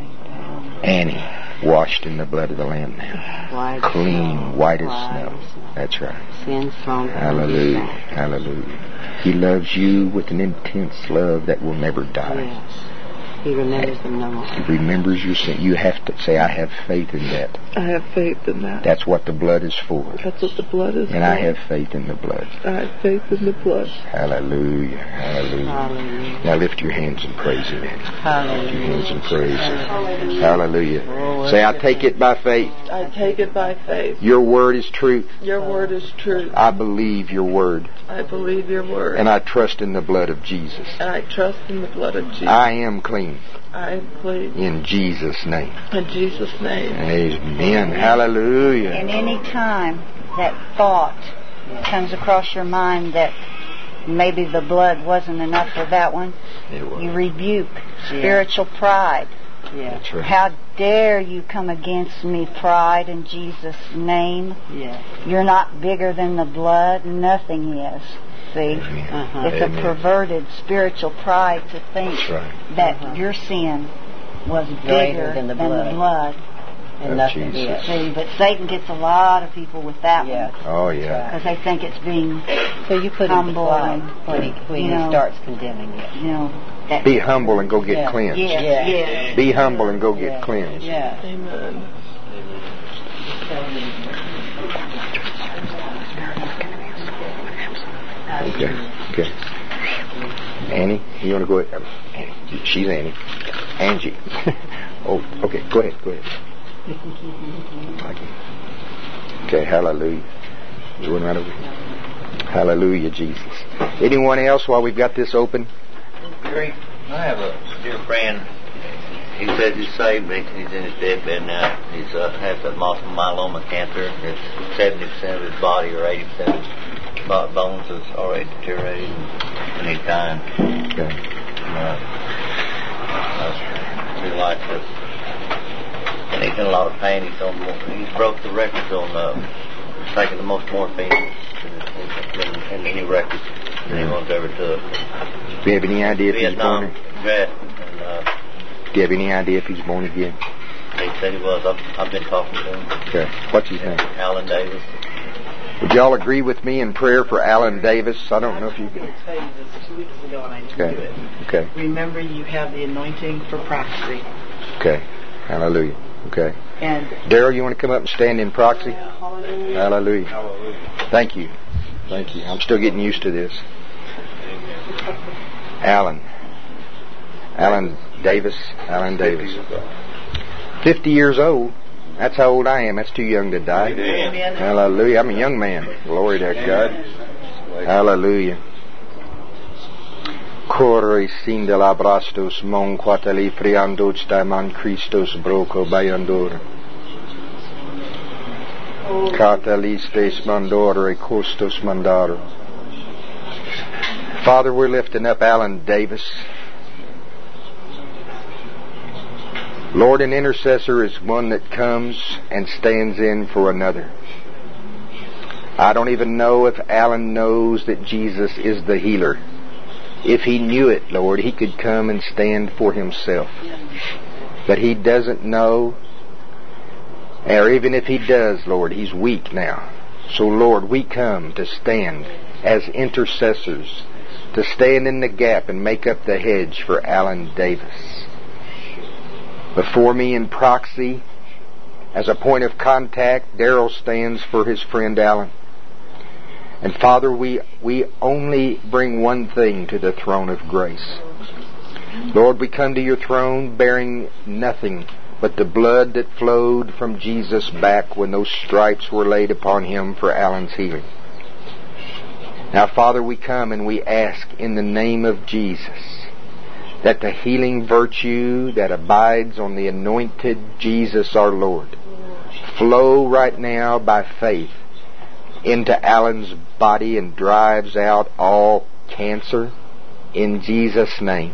Annie, washed in the blood of the Lamb now. Clean, white as snow. That's right. Hallelujah. Hallelujah. He loves you with an intense love that will never die. Yes. He remembers them no more. He remembers your sin. You have to say, I have faith in that. I have faith in that. That's what the blood is for. That's what the blood is and for. I have faith in the blood. I have faith in the blood. Hallelujah. Hallelujah. Hallelujah. Now lift your hands and praise Him. Hallelujah. Lift your hands and praise Him. Hallelujah. Oh, say, I take it by faith. I take it by faith. Your word is truth. Your word is truth. I believe your word. I believe your word. And I trust in the blood of Jesus. And I trust in the blood of Jesus. I am clean. I am clean. In Jesus' name. In Jesus' name. Amen. Hallelujah. And any time that thought comes across your mind that maybe the blood wasn't enough for that one, you rebuke spiritual pride. Yeah. That's right. How dare you come against me, pride, in Jesus' name? Yeah. You're not bigger than the blood. Nothing is. See? Uh-huh. It's Amen. a perverted spiritual pride to think That's right. that Uh-huh. your sin was bigger Greater than the than blood. the blood. And Oh, nothing Jesus. is. See, but Satan gets a lot of people with that Yeah. one Oh, yeah. because they think it's being, So you put him to Humble flight and, when he, when you he know, starts condemning you. you know, that. Be humble and go get Yeah. cleansed. Yes, Yeah. yes. Be humble and go get Yeah. cleansed. Yeah. Amen. Okay. Okay. Annie, you want to go ahead? Annie. She's Annie. Angie. Oh, okay. Go ahead. Go ahead. Okay. Hallelujah. You went right over here. Hallelujah, Jesus. Anyone else while we've got this open? Gary, I have a dear friend. He says he's saved, but he's in his deathbed now. He's uh, has that multiple myeloma cancer. It's seventy percent of his body or eighty percent of his bo- bones is already deteriorated, and he's dying. Okay. And, uh, I really like this. And he's in a lot of pain. He's on. He's broke the records on uh, taking the most morphine in, in any record that anyone's ever took. Do you have any idea if he's Vietnam born? vet, and uh, Do you have any idea if he's born again? he said he was. I've, I've been talking to him. Okay. What's his name? Alan Davis. Would y'all agree with me in prayer for Alan Davis? I don't know if you I can. can tell you this two weeks ago and I didn't Okay. do it. Okay. Remember, you have the anointing for proxy. Okay. Hallelujah. Okay. And Daryl, you want to come up and stand in proxy? hallelujah. Hallelujah. Thank you. Thank you. I'm still getting used to this. Alan. Alan Davis. Alan Davis. Fifty years old. That's how old I am. That's too young to die. Amen. Hallelujah. I'm a young man. Glory to God. Hallelujah. Corre sin de labrastos mon quatali friandoch daman Christos broco bayandor. Catalistes mandore costos mandaro. Father, we're lifting up Alan Davis. Lord, an intercessor is one that comes and stands in for another. I don't even know if Alan knows that Jesus is the healer. If he knew it, Lord, he could come and stand for himself. But he doesn't know, or even if he does, Lord, he's weak now. So, Lord, we come to stand as intercessors to stand in the gap and make up the hedge for Alan Davis. Before me in proxy, as a point of contact, Darrell stands for his friend Alan. And Father, we, we only bring one thing to the throne of grace. Lord, we come to your throne bearing nothing but the blood that flowed from Jesus' back when those stripes were laid upon him for Alan's healing. Now, Father, we come and we ask in the name of Jesus that the healing virtue that abides on the anointed Jesus our Lord flow right now by faith into Alan's body and drives out all cancer in Jesus' name.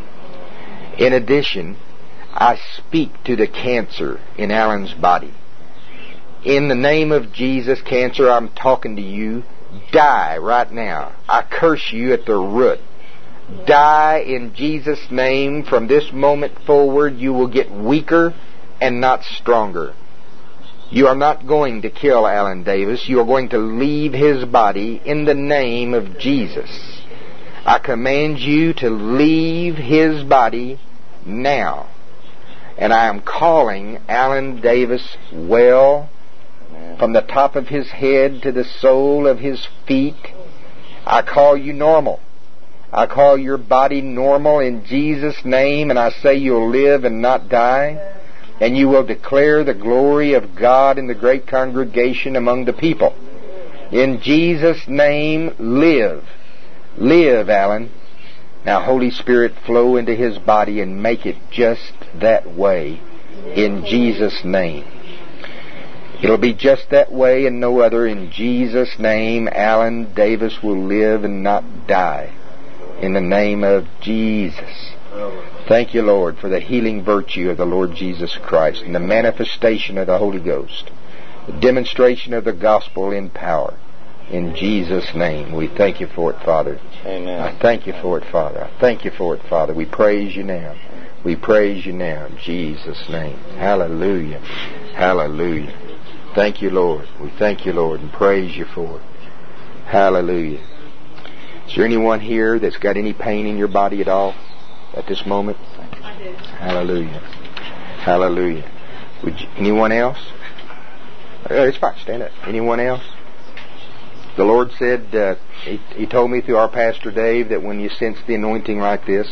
In addition, I speak to the cancer in Alan's body. In the name of Jesus, cancer, I'm talking to you. Die right now. I curse you at the root. Die in Jesus' name. From this moment forward, you will get weaker and not stronger. You are not going to kill Alan Davis. You are going to leave his body in the name of Jesus. I command you to leave his body now. And I am calling Alan Davis well from the top of his head to the sole of his feet. I call you normal. I call your body normal in Jesus' name, and I say you'll live and not die, and you will declare the glory of God in the great congregation among the people. In Jesus' name, live. Live, Alan. Now, Holy Spirit, flow into his body and make it just that way in Jesus' name. It'll be just that way and no other. In Jesus' name, Alan Davis will live and not die. In the name of Jesus. Thank you, Lord, for the healing virtue of the Lord Jesus Christ and the manifestation of the Holy Ghost, the demonstration of the gospel in power. In Jesus' name, we thank you for it, Father. Amen. I thank you for it, Father. I thank you for it, Father. We praise you now. We praise you now in Jesus' name. Hallelujah. Hallelujah. Thank you, Lord. We thank you, Lord, and praise you for it. Hallelujah. Is there anyone here that's got any pain in your body at all at this moment? I do. Hallelujah. Hallelujah. Would you, anyone else? Uh, it's fine. Stand up. Anyone else? The Lord said, uh, he, he told me through our Pastor Dave that when you sense the anointing like this,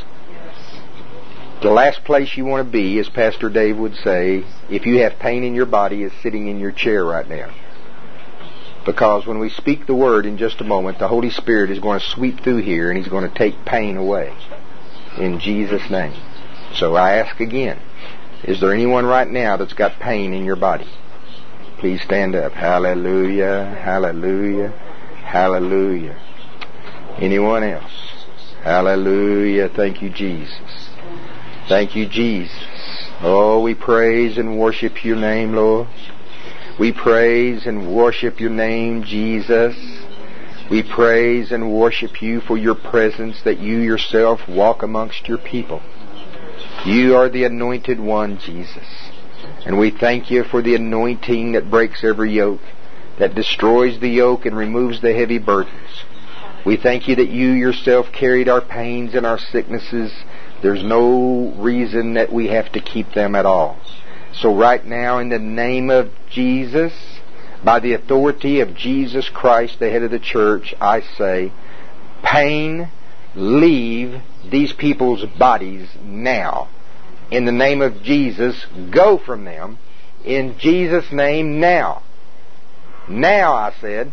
the last place you want to be, as Pastor Dave would say, if you have pain in your body, is sitting in your chair right now. Because when we speak the Word in just a moment, the Holy Spirit is going to sweep through here and He's going to take pain away. In Jesus' name. So I ask again, is there anyone right now that's got pain in your body? Please stand up. Hallelujah, hallelujah, hallelujah. Anyone else? Hallelujah. Thank you, Jesus. Thank you, Jesus. Oh, we praise and worship your name, Lord. We praise and worship your name, Jesus. We praise and worship you for your presence, that you yourself walk amongst your people. You are the anointed one, Jesus. And we thank you for the anointing that breaks every yoke, that destroys the yoke and removes the heavy burdens. We thank you that you yourself carried our pains and our sicknesses. There's no reason that we have to keep them at all. So right now, in the name of Jesus, by the authority of Jesus Christ, the head of the church, I say, pain, leave these people's bodies now. In the name of Jesus, go from them. In Jesus' name, now. Now, I said.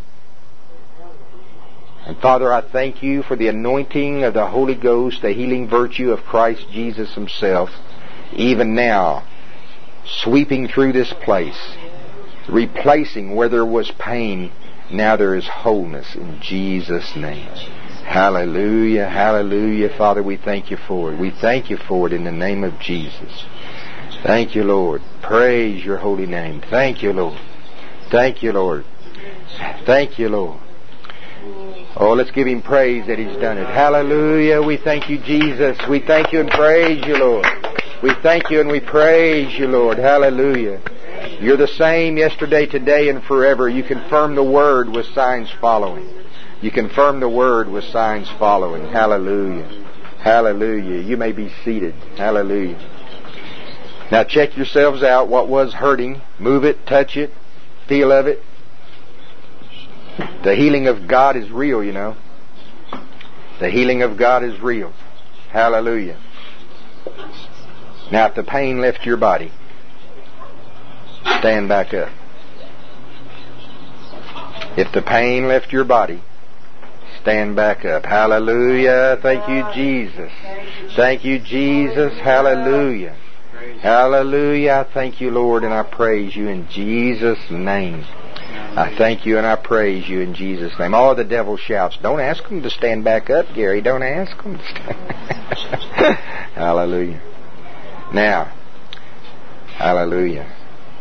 And Father, I thank you for the anointing of the Holy Ghost, the healing virtue of Christ Jesus Himself, even now, sweeping through this place, replacing where there was pain, now there is wholeness in Jesus' name. Hallelujah, hallelujah. Father, we thank you for it. We thank you for it in the name of Jesus. Thank you, Lord. Praise your holy name. Thank you, Lord. Thank you, Lord. Thank you, Lord. Oh, let's give Him praise that He's done it. Hallelujah. We thank you, Jesus. We thank you and praise you, Lord. We thank you and we praise you, Lord. Hallelujah. You're the same yesterday, today, and forever. You confirm the Word with signs following. You confirm the word with signs following. Hallelujah. Hallelujah. You may be seated. Hallelujah. Now check yourselves out. What was hurting? Move it, touch it, feel of it. The healing of God is real, you know. The healing of God is real. Hallelujah. Now if the pain left your body, stand back up. If the pain left your body, stand back up. Hallelujah. Thank you, Jesus. Thank you, Jesus. Hallelujah. Hallelujah. I thank you, Lord, and I praise you in Jesus' name. I thank you and I praise you in Jesus' name. All the devil shouts, don't ask them to stand back up, Gary. Don't ask them to stand. Hallelujah. Now, hallelujah.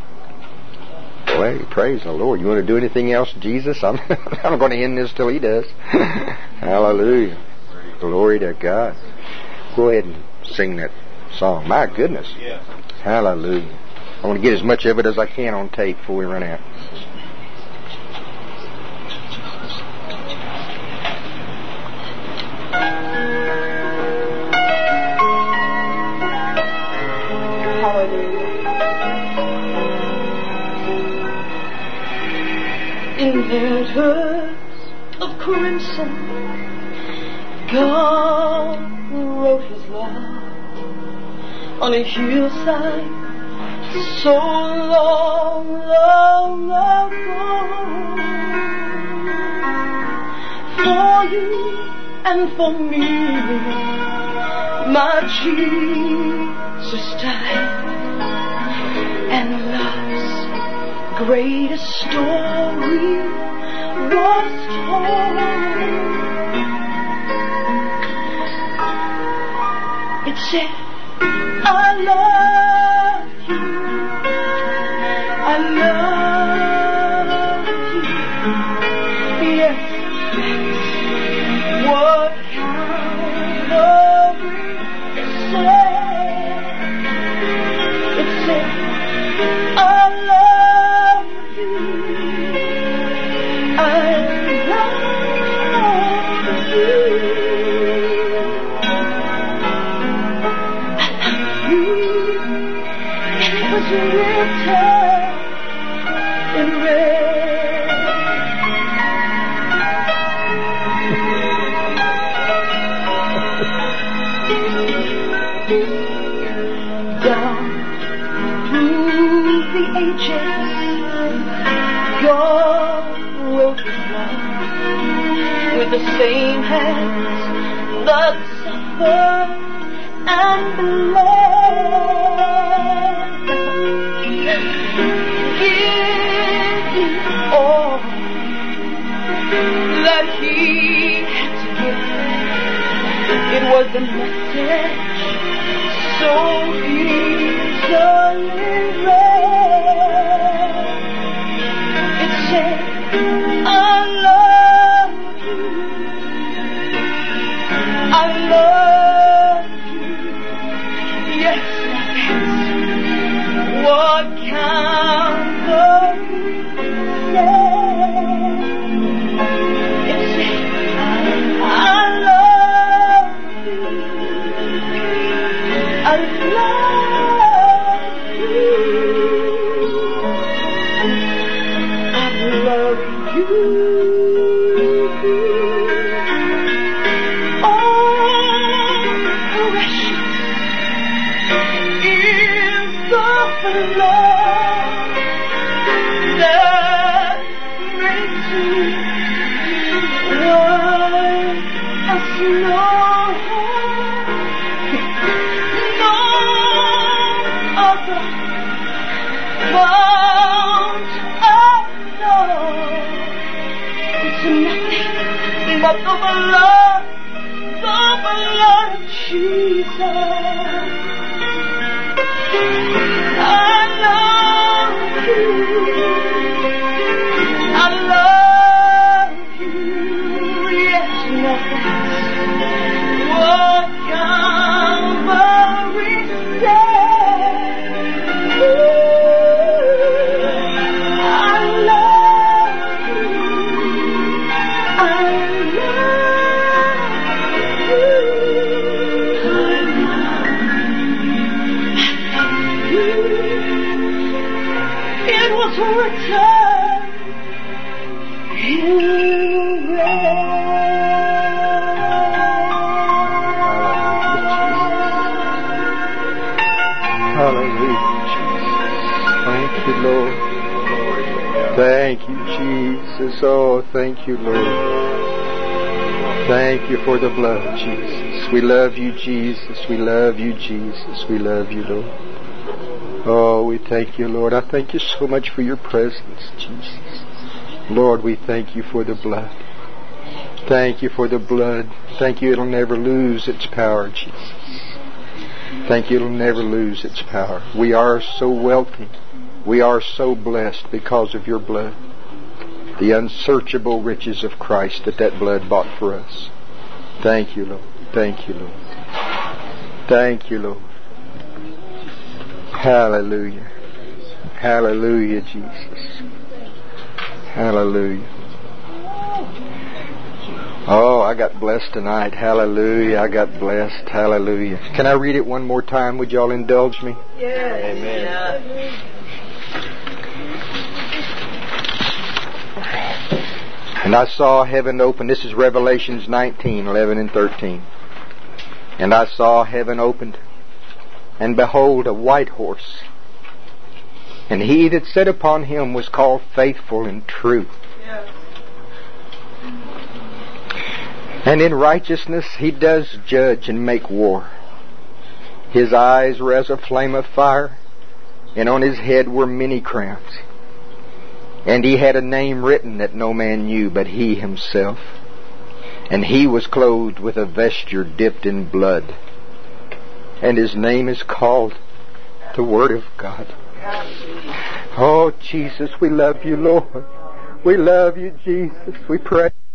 Boy, praise the Lord. You want to do anything else, Jesus? I'm, I'm going to end this till He does. Hallelujah. Glory to God. Go ahead and sing that song. My goodness. Hallelujah. I want to get as much of it as I can on tape before we run out. Inventors of crimson, God wrote His law on a hillside so long, long ago. For you and for me, my Jesus died, and love's greatest story was told. It said, I love you, I love you. Yes, that's what Calvary said. It said, I love you, I love you. Written in red. Down through the ages, God wrote His love with the same hands that suffered and bled. All that He had to give, it was a message so easily read. It said, I love you, I love you. Yes, that's what Calvary said. It said, I love you, I love you, I love you. Oh, precious is the love that makes me white as snow. No other fount I know. It's nothing but the blood, the blood of Jesus. I love you, I love you, yes, nothing's what Calvary said. I love you, I you, Lord. Thank you, Jesus. Oh, thank you, Lord. Thank you for the blood, Jesus. We love you, Jesus. We love you, Jesus. We love you, Lord. Oh, we thank you, Lord. I thank you so much for your presence, Jesus. Lord, we thank you for the blood. Thank you for the blood. Thank you it'll never lose its power, Jesus. Thank you it'll never lose its power. We are so wealthy. We are so blessed because of your blood. The unsearchable riches of Christ that that blood bought for us. Thank you, Lord. Thank you, Lord. Thank you, Lord. Hallelujah. Hallelujah, Jesus. Hallelujah. Oh, I got blessed tonight. Hallelujah. I got blessed. Hallelujah. Can I read it one more time? Would y'all indulge me? Yes. Amen. Yeah. And I saw heaven open. This is Revelations nineteen, eleven and thirteen. And I saw heaven opened, and behold, a white horse. And he that sat upon him was called Faithful and True. Yes. And in righteousness he does judge and make war. His eyes were as a flame of fire, and on his head were many crowns. And he had a name written that no man knew but he himself. And he was clothed with a vesture dipped in blood. And his name is called the Word of God. Oh, Jesus, we love you, Lord. We love you, Jesus. We pray.